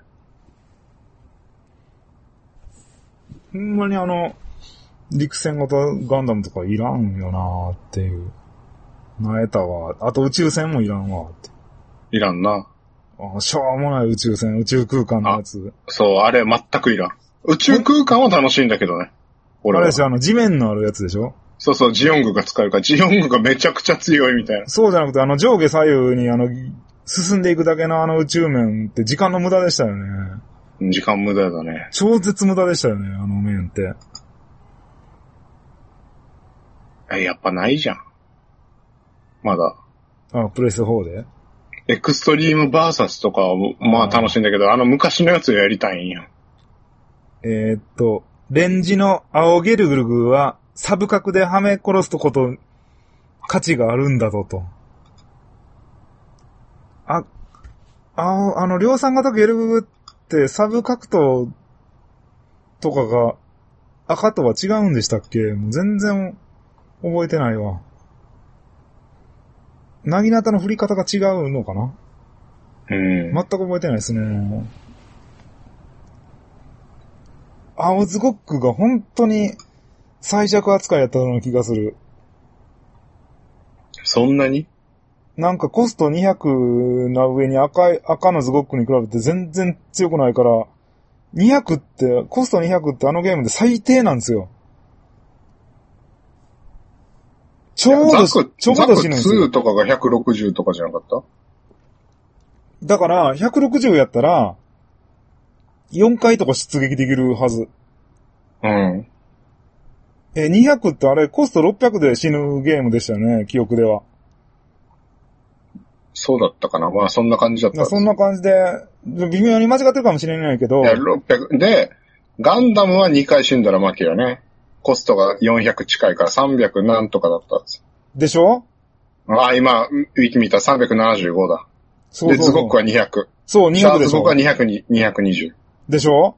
ほんまにあの、陸戦型ガンダムとかいらんよなーっていう。なえたわ。あと宇宙船もいらんわって。 いらんな。 あ、しょうもない宇宙船、宇宙空間のやつ。 そう、あれ全くいらん。宇宙空間は楽しいんだけどね。 俺は。あれでしょ、あの、地面のあるやつでしょ？ そうそう、ジオングが使えるから、ジオングがめちゃくちゃ強いみたいな。 そうじゃなくて、あの、上下左右にあの、進んでいくだけのあの宇宙面って時間の無駄でしたよね。 時間無駄だね。 超絶無駄でしたよね、あの面って。 え、やっぱないじゃん。まだ。 あ、プレスフォーで？ エクストリームバーサスとかは、まあ楽しいんだけど、あの昔のやつをやりたいんや。 えー、っと、レンジの青ゲルグルグは、サブ角ではめ殺すとこと、価値があるんだぞと。あ、あ、あの、量産型ゲルグルって、サブ格闘とかが、赤とは違うんでしたっけ？もう全然、覚えてないわ。なぎなたの振り方が違うのかな？ うん。 全く覚えてないですね。青ズゴックが本当に最弱扱いやったような気がする。 そんなに？ なんかコストにひゃくな上に赤い、赤のズゴックに比べて全然強くないから、にひゃくって、コストにひゃくってあのゲームで最低なんですよ。ちょうど、ちょうど死ぬんですよ。 ザクツーとかがひゃくろくじゅうとかじゃなかった？ だから、ひゃくろくじゅうやったら、よんかいとか出撃できるはず。 うん。 え、にひゃくってあれコストろっぴゃくで死ぬゲームでしたよね、記憶では。 そうだったかな。まあそんな感じだった。 そんな感じで、微妙に間違ってるかもしれないけど。 いや、ろっぴゃく。で、ガンダムはにかい死んだら負けよね。コストがよんひゃく近いからさんびゃくなんとかだったんです。 でしょ？ ああ、今、ウィキ見たらさんびゃくななじゅうごだ。そうそうそう。で、ズゴックはにひゃく。 そう、にひゃくでしょ。 ズゴックはにひゃくに、にひゃくにじゅう。 でしょ？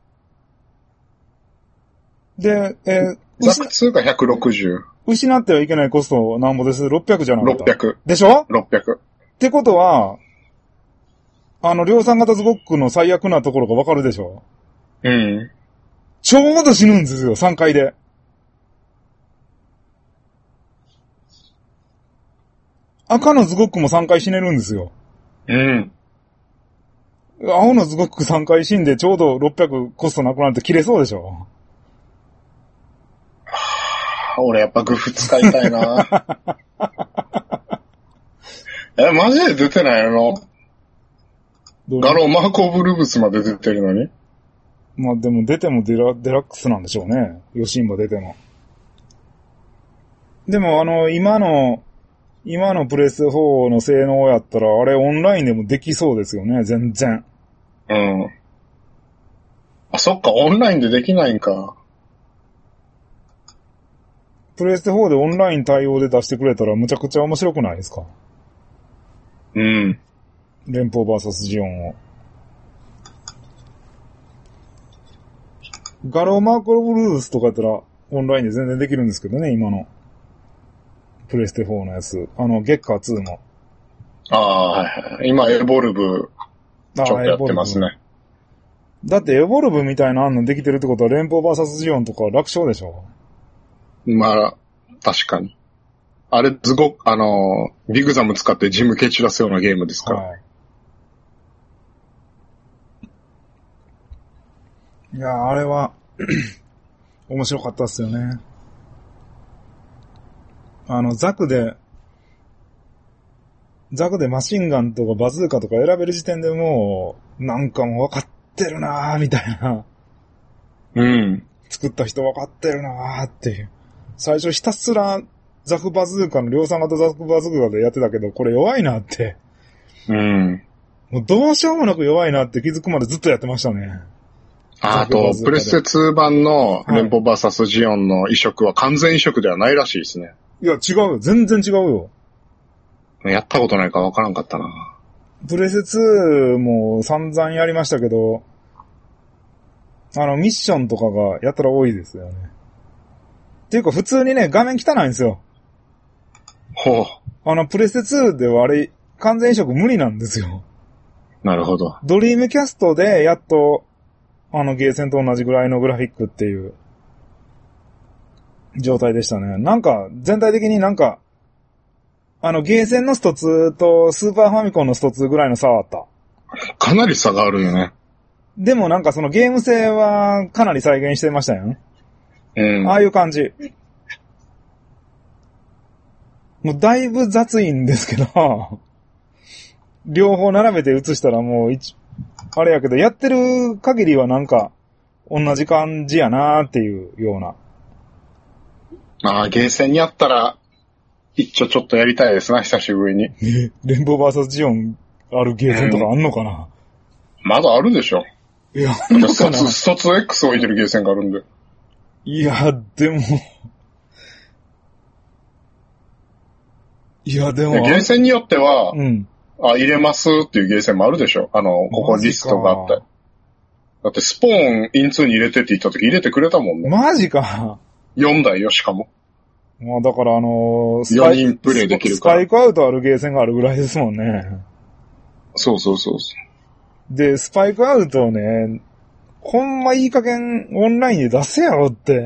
で、えー、 ザクツーがひゃくろくじゅう。 失ってはいけないコストなんぼです。ろっぴゃくじゃなかった。 ろっぴゃく。 でしょ？ ろっぴゃく。 ってことは、あの、量産型ズゴックの最悪なところがわかるでしょ？ うん。 ちょうど死ぬんですよ、さんかいで。赤のズゴックもさんかい死ねるんですよ。 うん。 青のズゴックさんかい死んでちょうどろっぴゃくコストなくなって切れそうでしょ？ はぁ、俺やっぱグフ使いたいなえ、マジで出てないの？ガローマーコ・オブ・ルブスまで出てるのに？ まあでも出てもデラ、デラックスなんでしょうね。ヨシンバ出ても。でもあの、今の、今のプレスフォーの性能やったら、あれオンラインでもできそうですよね、全然。 うん。あ、そっか、オンラインでできないんか。 プレステフォーでオンライン対応で出してくれたらむちゃくちゃ面白くないですか？ うん。 連邦バーサスジオンを。ガローマーコ・ブルースとかやったらオンラインで全然できるんですけどね、今の。プレステフォーのやつ。あの、ゲッカーツーも。 ああ、はいはい。今、エボルブ、ちょっとやってますね。 だって、エボルブみたいなのできてるってことは、連邦バーサスジオンとか楽勝でしょ？ まあ、確かに。あれ、ズゴ、あの、ビグザム使ってジム蹴散らすようなゲームですから。はい。いや、あれは、面白かったっすよね。 あの、ザクで、ザクでマシンガンとかバズーカとか選べる時点でもう、なんかもう分かってるなーみたいな。 うん。 作った人分かってるなーっていう。最初ひたすらザクバズーカの量産型ザクバズーカでやってたけど、これ弱いなって。 うん。 もうどうしようもなく弱いなって気づくまでずっとやってましたね。 あと、プレステツー版の連邦バーサスジオンの移植は完全移植ではないらしいですね。 いや、違うよ。全然違うよ。 やったことないから分からんかったな。 プレステツーも散々やりましたけど、あの、ミッションとかがやったら多いですよね。っていうか、普通にね、画面汚いんですよ。 ほう。 あの、プレステツーではあれ、完全移植無理なんですよ。 なるほど。 ドリームキャストで、やっと、あの、ゲーセンと同じぐらいのグラフィックっていう、状態でしたね。なんか、全体的になんか、あの、ゲーセンのストツーとスーパーファミコンのストツーぐらいの差はあった。 かなり差があるよね。 でもなんかそのゲーム性はかなり再現してましたよ。 うん。 ああいう感じ。もうだいぶ雑いんですけど、両方並べて映したらもう一、あれやけど、やってる限りはなんか、同じ感じやなーっていうような。 まあ、ゲーセンにあったら、一応ちょっとやりたいですな、久しぶりに。 え、連邦バーサスジオンあるゲーセンとかあんのかな、 うん、まだあるでしょ。 いや、あんのかなストツー X 置いてるゲーセンがあるんで。 いや、でも、いや、でも。 ゲーセンによっては、 うん。 あ、入れますっていうゲーセンもあるでしょ。あの、ここリストがあって。だってスポーンインツーに入れてって言った時入れてくれたもんね。 マジか。 よんだいよ、しかも。 まあだからあのー、スパイよにんプレイできるから。 スパイクアウトあるゲーセンがあるぐらいですもんね。 そうそうそう。 で、スパイクアウトをね、ほんまいい加減オンラインで出せよって。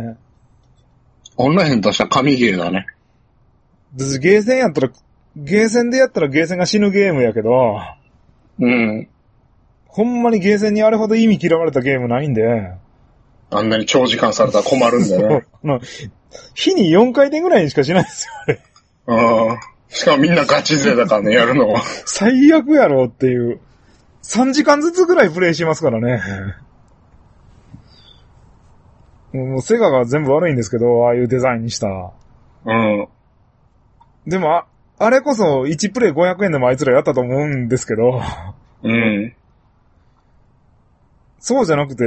オンライン出したら神ゲーだね。 私ゲーセンやったら、ゲーセンでやったらゲーセンが死ぬゲームやけど、 うん。 ほんまにゲーセンにあれほど意味嫌われたゲームないんで。 あんなに長時間されたら困るんだよね。 日によんかい転ぐらいにしかしないですよ、あれ。 ああ。しかもみんなガチ勢だからね、やるのは。 最悪やろっていう。さんじかんずつぐらいプレイしますからね。もうセガが全部悪いんですけど、ああいうデザインにした。 うん。 でも、あ、あれこそいちプレイごひゃくえんでもあいつらやったと思うんですけど。 うん。 そうじゃなくて、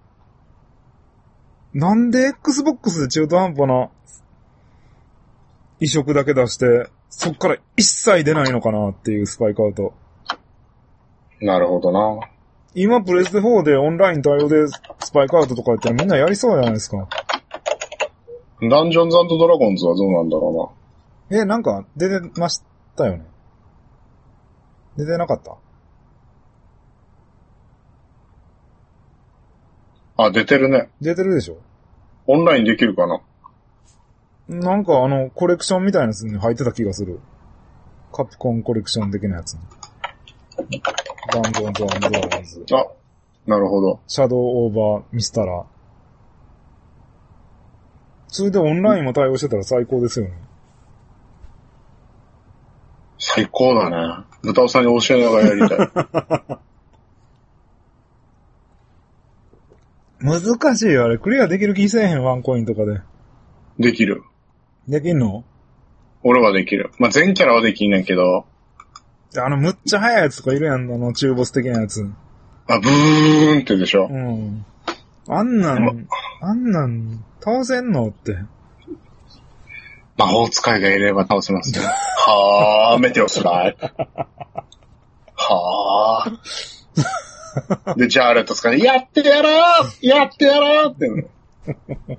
なんで Xbox で中途半端な移植だけ出して、そっから一切出ないのかなっていうスパイクアウト。 なるほどな。 今プレステフォーでオンライン対応でスパイクアウトとかやったらみんなやりそうじゃないですか。 ダンジョンズ&ドラゴンズはどうなんだろうな。え、なんか出てましたよね。出てなかった？ あ、出てるね。 出てるでしょ？ オンラインできるかな？ なんかあの、コレクションみたいなやつに入ってた気がする。カプコンコレクション的なやつに。ダンジョンズ&ドラゴンズ。 あ、なるほど。 シャドウオーバーミスタラ。それでオンラインも対応してたら最高ですよね。 最高だね。豚尾さんに教えながらやりたい。 難しいよ、あれ。クリアできる気せえへん、ワンコインとかで。 できる。 できんの？ 俺はできる。まあ、全キャラはできんねんけど。 あの、むっちゃ速いやつとかいるやん、あの、中ボス的なやつ。 あ、ブーンってでしょ。 うん。あんなん、あんなん、倒せんのって。 魔法使いがいれば倒せますよ。はぁー、メテオスライ。はぁー。で、ジャーレット使い、やってやらーやってやらーって言うの。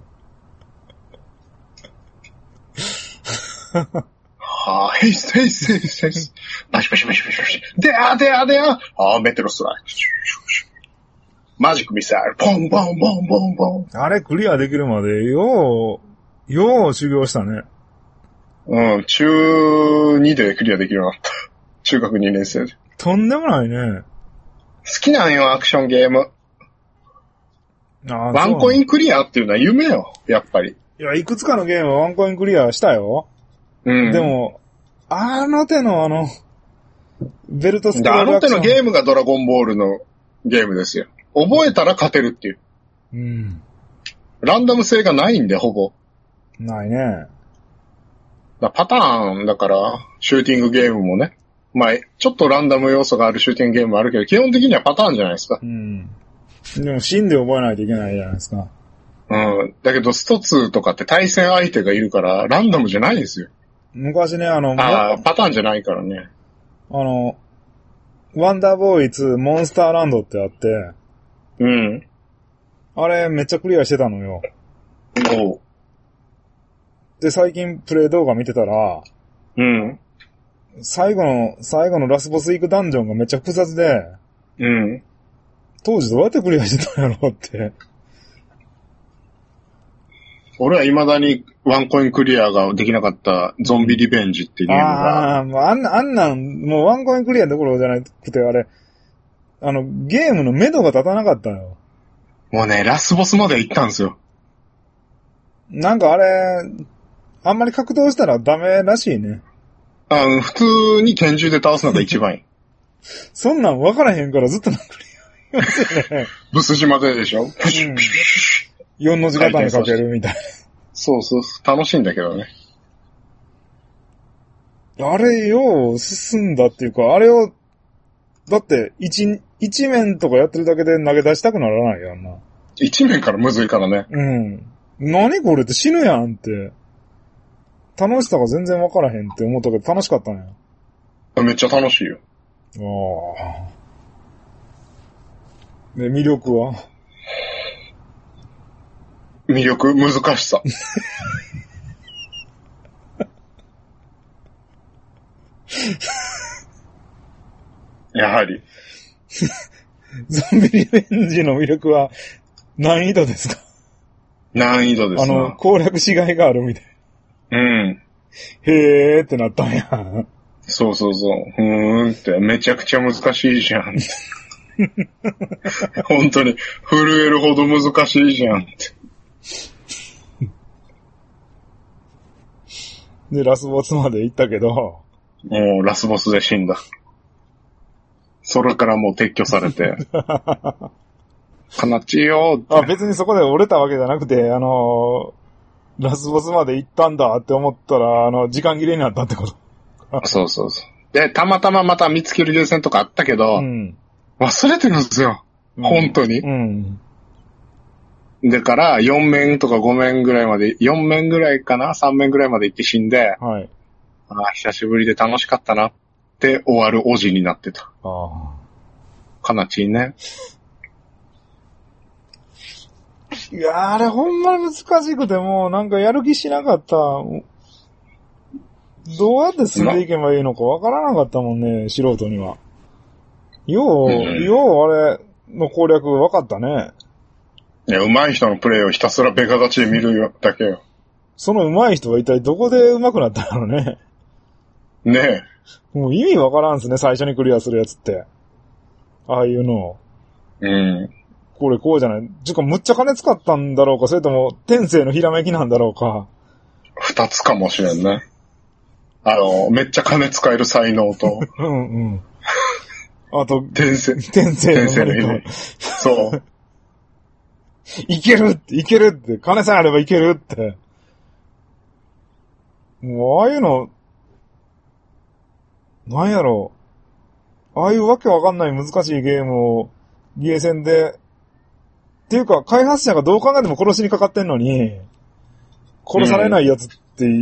はぁ、ヘイス、ヘイス、ヘイス、ヘイス。バシバシバシバシバシ。でやでやでやあー、メテロスライ。マジックミサイル、ポンポンポンポンポン。 あれクリアできるまで、よう、よう修行したね。 うん、中にでクリアできるようになった。中学にねん生で。 とんでもないね。 好きなんよ、アクションゲーム。あワンコインクリアっていうのは夢よ、やっぱり。 いや、いくつかのゲームはワンコインクリアしたよ。 うん。 でも、あの手のあの、ベルトスクロあールアクション。 の手のゲームがドラゴンボールのゲームですよ。覚えたら勝てるっていう。 うん。 ランダム性がないんで、ほぼ。 ないね。 だパターンだから、シューティングゲームもね。まあ、ちょっとランダム要素があるシューティングゲームもあるけど、基本的にはパターンじゃないですか。 うん。でも、芯で覚えないといけないじゃないですか。 うん。だけど、ストツーとかって対戦相手がいるから、ランダムじゃないんですよ。 昔ね、あの、 ああ、パターンじゃないからね。 あの、ワンダーボーイツーモンスターランドってあって、 うん。 あれめっちゃクリアしてたのよ。 おう。 で、最近プレイ動画見てたら、 うん。 最後の、最後のラスボス行くダンジョンがめっちゃ複雑で、 うん。 当時どうやってクリアしてたんやろって。 俺は未だにワンコインクリアができなかったゾンビリベンジっていうゲームが。 ああ、もうあんな、あんなん、もうワンコインクリアどころじゃなくて、あれ、あの、ゲームの目処が立たなかったよ。 もうね、ラスボスまで行ったんですよ。 なんかあれ、あんまり格闘したらダメらしいね。 あ普通に拳銃で倒すのが一番いい。 そんなん分からへんからずっとなんかクリアますよね。 ブス島ででしょ、うん、 よんの字型にかけるみたいな。 そうそう、楽しいんだけどね。 あれよう進んだっていうか、あれを、だって一、一面とかやってるだけで投げ出したくならないやんな。 一面からむずいからね。 うん。何これって死ぬやんって。楽しさが全然分からへんって思ったけど楽しかったね。 めっちゃ楽しいよ。 ああ。で、魅力は魅力、難しさ。やはり。 ゾンビリベンジの魅力は難易度ですか？ 難易度ですな。 あの、攻略しがいがあるみたい。 うん。 へーってなったんや。 そうそうそう。ふーんって、めちゃくちゃ難しいじゃん。本当に、震えるほど難しいじゃんって。 で、ラスボスまで行ったけど。 もう、ラスボスで死んだ。それからもう撤去されて。悲しいよって。 あ、別にそこで折れたわけじゃなくて、あのー、ラスボスまで行ったんだって思ったら、あの、時間切れになったってこと。 そうそうそう。で、たまたままた見つける優先とかあったけど、うん、忘れてるんですよ。うん、本当に。うん。だから、よん面とかご面ぐらいまで、よん面ぐらいかな ?さん 面ぐらいまで行って死んで、はい。ああ、久しぶりで楽しかったなって終わるおじになってた。ああ。悲しいね。 いや、あれほんまに難しくてもうなんかやる気しなかった。どうやって進んでいけばいいのかわからなかったもんね、素人には。よう、うん、ようあれの攻略分かったね。 いや、上手い人のプレイをひたすらベカ勝ちで見るだけよ。 その上手い人は一体どこで上手くなったのね。 ねえ。 もう意味わからんすね、最初にクリアするやつって。ああいうの。 うん。 これこうじゃない。ちょっとむっちゃ金使ったんだろうか、それとも天性のひらめきなんだろうか。 二つかもしれんね。あの、めっちゃ金使える才能と。 うんうん。あと、 天性。 天性の天性のひらめき。そう。 いけるって、いけるって、金さえあればいけるって。もう、ああいうの、なんやろう。ああいうわけわかんない難しいゲームを、ゲーセンで、っていうか、開発者がどう考えても殺しにかかってんのに、殺されないやつって、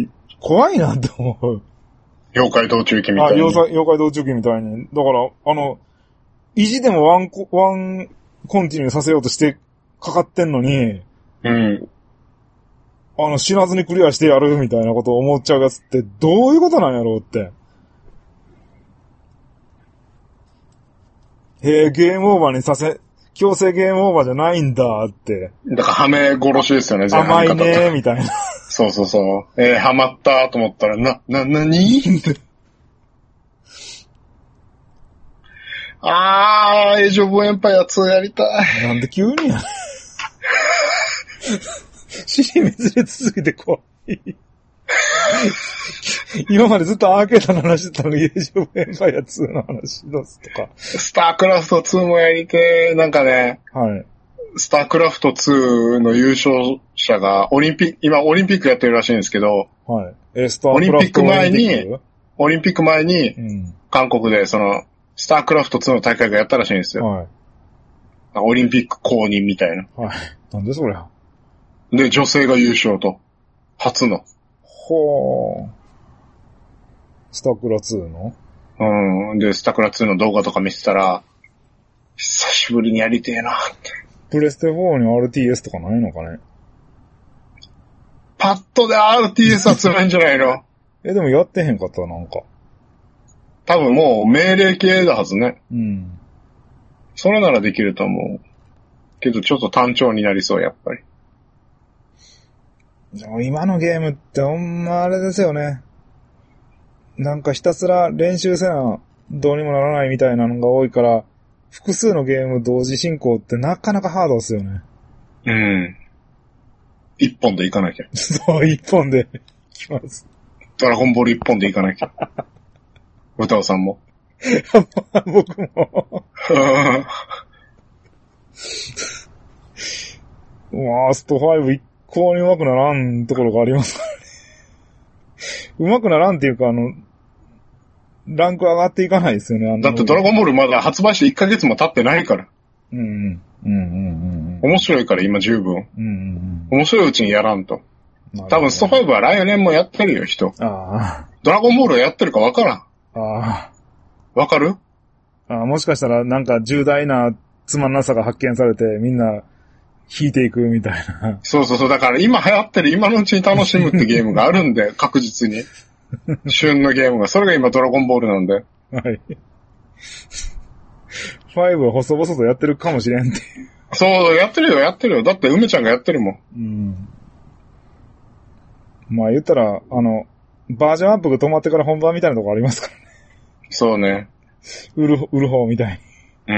怖いなって思う。 妖怪道中記みたいな。あ、妖怪、妖怪道中記みたいに。だから、あの、意地でもワンコ、ワンコンティニューさせようとしてかかってんのに、 うん。 あの、死なずにクリアしてやるみたいなことを思っちゃうやつってどういうことなんやろうって。へえ、ゲームオーバーにさせ、強制ゲームオーバーじゃないんだって。 だから、ハメ殺しですよね、 全部。甘いねー、みたいな。 そうそうそう。えー、ハマったと思ったら、な、な、なにあー、エイジオブエンパイアツーやりたい。 なんで急にや尻滅裂続けて怖い。 今までずっとアーケードの話してたのに、エイジオブエンパイアツーの話出すとか。 スタークラフトツーもやりて、なんかね、 はい。 スタークラフトツーの優勝者が、オリンピック、今オリンピックやってるらしいんですけど、 はい。え、スタークラフトオリンピック前に、オリンピック前に、うん、韓国でその、スタークラフトツーの大会がやったらしいんですよ。はい。オリンピック公認みたいな。 はい。なんでそりゃ。 で、女性が優勝と。初の。 ほー。スタクラツーのうん。で、スタクラツーの動画とか見てたら、久しぶりにやりてえなって。 プレステフォーに アールティーエス とかないのかね。 パッドで アールティーエス は辛いんじゃないのえ、でもやってへんかったなんか。 多分もう命令系だはずね。 うん。 それならできると思う。けどちょっと単調になりそう、やっぱり。 でも今のゲームってほんまあれですよね。なんかひたすら練習せなどうにもならないみたいなのが多いから、複数のゲーム同時進行ってなかなかハードですよね。 うん。一本でいかなきゃ。 そう、一本でいきます。 ドラゴンボール一本でいかなきゃ。歌尾さんも。 僕も。ワーストファイブ一向に上手くならんところがありますからね。上手くならんっていうか、あの、ランク上がっていかないですよね。あのだってドラゴンボールまだ発売していっかげつも経ってないから。 うんうん。うんうんうん。 面白いから今十分。 うんうんうん。 面白いうちにやらんと。多分ストファイブは来年もやってるよ、人。 ああ。 ドラゴンボールはやってるかわからん。 ああ。 わかる？ ああ、もしかしたらなんか重大なつまんなさが発見されてみんな引いていくみたいな。 そうそうそう。だから今流行ってる今のうちに楽しむってゲームがあるんで、確実に。旬のゲームが。それが今ドラゴンボールなんで。 はい。ファイブは細々とやってるかもしれんって。 そう、やってるよ、やってるよ。だって梅ちゃんがやってるもん。 うん。まあ言ったら、あの、バージョンアップが止まってから本番みたいなとこありますからね。 そうね。 売る、売る方みたいに。うん。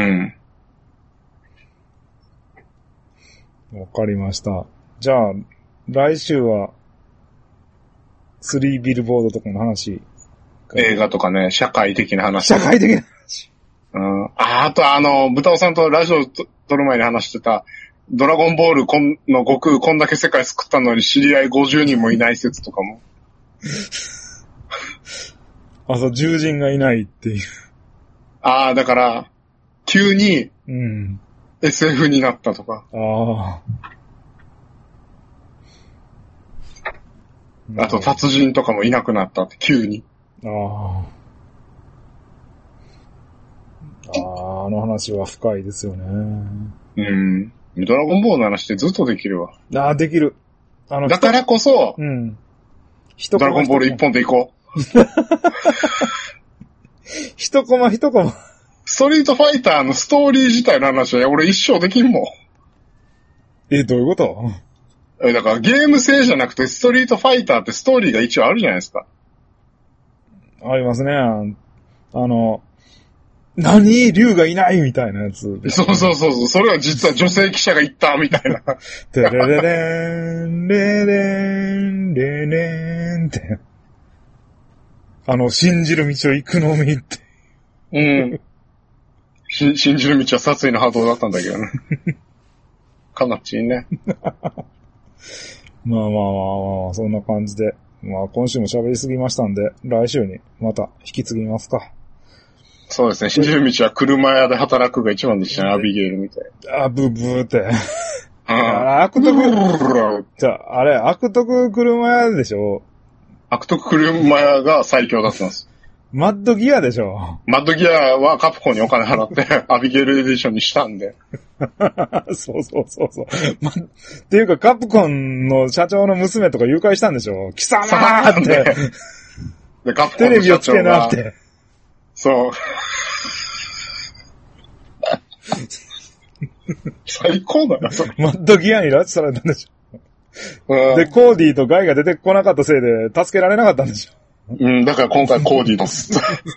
わかりました。じゃあ、来週は、スリービルボードとかの話。 映画とかね、社会的な話。 社会的な話。 うん。あ、あとあの、豚尾さんとラジオ撮る前に話してた、ドラゴンボールこんの悟空こんだけ世界救ったのに知り合いごじゅうにんもいない説とかも。 あ、そう、獣人がいないっていう。 ああ、だから、急に、 うん。 エスエフ になったとか。 ああ。あと、達人とかもいなくなったって、急に。 ああ。ああ、あの話は深いですよね。 うん。ドラゴンボールの話ってずっとできるわ。 ああ、できる。 あの、だからこそ、 うん。 ドラゴンボール一本でいこう。 一コマ一コマ。 ストリートファイターのストーリー自体の話は俺一生できんもん。 え、どういうこと？ え、だからゲーム性じゃなくてストリートファイターってストーリーが一応あるじゃないですか。 ありますね。あの、何？竜がいないみたいなやつ。 そうそうそうそう。それは実は女性記者が言ったみたいな。 てれれれん、れれん、れれんって。あの、信じる道を行くのみって。 うん。し、信じる道は殺意の波動だったんだけどね。かなっちいいね。 まあまあまあまあ、そんな感じで。まあ今週も喋りすぎましたんで、来週にまた引き継ぎますか。 そうですね。信じる道は車屋で働くが一番でしたね、アビゲイルみたいな。あ、ブーブーって。 ああ。 悪徳、じゃあ、あれ、悪徳車屋でしょ。 悪徳車屋が最強だったんです。 マッドギアでしょ。 マッドギアはカプコンにお金払ってアビゲイルエディションにしたんで。 そうそうそうそう、ま。っていうかカプコンの社長の娘とか誘拐したんでしょ。貴様ーって。 で、カプコンの社長がテレビをつけなって。そう。最高だな、それ。 マッドギアに拉致されたんでしょ。で、コーディとガイが出てこなかったせいで助けられなかったんでしょ。 うん、だから今回コーディです。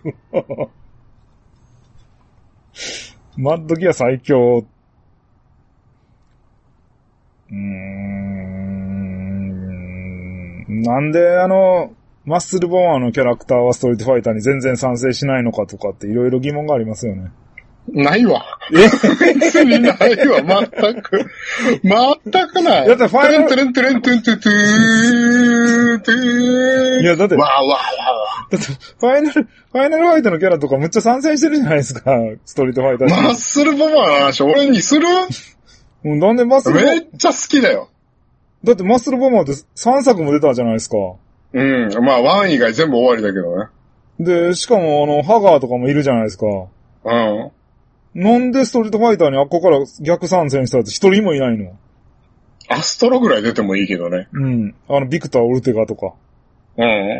マッドギア最強。うーん。 なんであの、マッスルボマーのキャラクターはストリートファイターに全然賛成しないのかとかっていろいろ疑問がありますよね。 ないわ。え別にないわ、全く。全くない。 だってファイナル、 トゥルントゥルントゥルントゥルントゥートゥーいや、だって、 わーわーわー。だって、ファイナル、ファイナルファイトのキャラとかむっちゃ参戦してるじゃないですか、ストリートファイター。 マッスルボマーの話、俺にする？ なんでマッスルボマーめっちゃ好きだよ。 だってマッスルボマーってさんさくも出たじゃないですか。 うん。まあ、ワン以外全部終わりだけどね。 で、しかもあの、ハガーとかもいるじゃないですか。 うん。 なんでストリートファイターにあっこから逆参戦したって一人もいないの？ アストロぐらい出てもいいけどね。 うん。あの、ビクター・オルテガとか。 うん。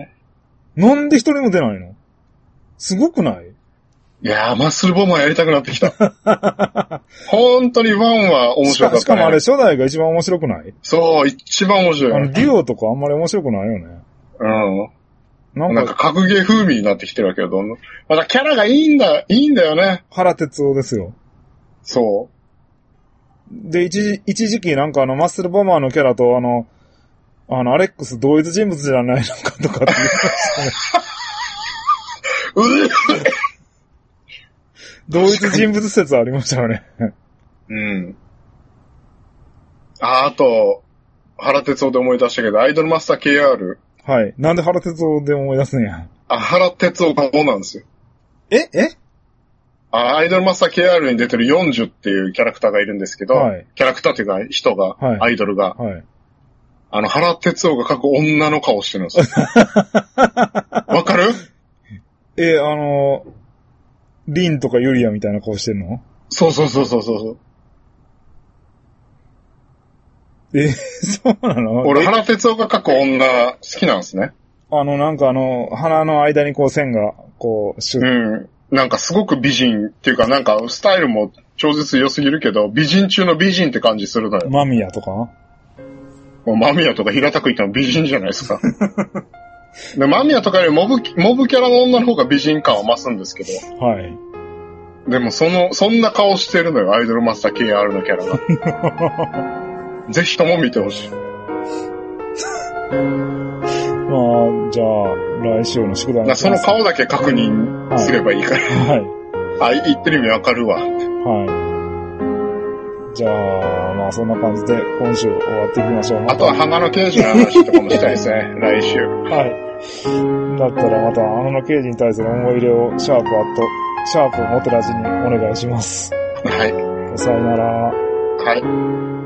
なんで一人も出ないの？すごくない？ いやー、マッスルボマーやりたくなってきた。本当にワンは面白かった、ねし。 しかもあれ初代が一番面白くない？ そう、一番面白い。 あの、デュオとかあんまり面白くないよね。 うん。 なんか、 なんか格ゲー風味になってきてるわけよ、どんどん。またキャラがいいんだ、いいんだよね。 原哲夫ですよ。 そう。 で、一時、一時期なんかあの、マッスルボマーのキャラとあの、あの、アレックス同一人物じゃないのかとかって言ってましたね。 う同一人物説ありましたよね。 うん。あ、あと、原哲夫で思い出したけど、アイドルマスター ケーアール。 はい。なんで原哲夫で思い出すんや。 あ、原哲夫がそうなんですよ。 ええあ、アイドルマスター ケーアール に出てるよんじゅうっていうキャラクターがいるんですけど、はい、キャラクターっていうか人が、はい、アイドルが、はい、あの、原哲夫が描く女の顔してるんですよ。わかる？ え、あの、リンとかユリアみたいな顔してるの？ そうそうそうそうそう。 え、そうなの？ 俺、原哲夫が描く女好きなんですね。 あの、なんかあの、鼻の間にこう線が、こう、シュッ。 うん。なんかすごく美人っていうか、なんかスタイルも超絶良すぎるけど、美人中の美人って感じするのよ。 マミヤとか？ もうマミヤとか平たく言ったら美人じゃないですか。でマミヤとかよりモブ、モブキャラの女の方が美人感は増すんですけど。 はい。 でもその、そんな顔してるのよ、アイドルマスター ケーアール のキャラが。ぜひとも見てほしい。 まあ、じゃあ、来週の宿題その顔だけ確認すればいいから。はい。はい、あ、言ってる意味わかるわ。 はい。じゃあ、まあそんな感じで今週終わっていきましょう。 ま、あとは花の刑事の話とかもしたいですね、来週。 はい。だったらまた花の刑事に対する思い入れをシャープアット、シャープモテラジにお願いします。 はい。 さよなら。 はい。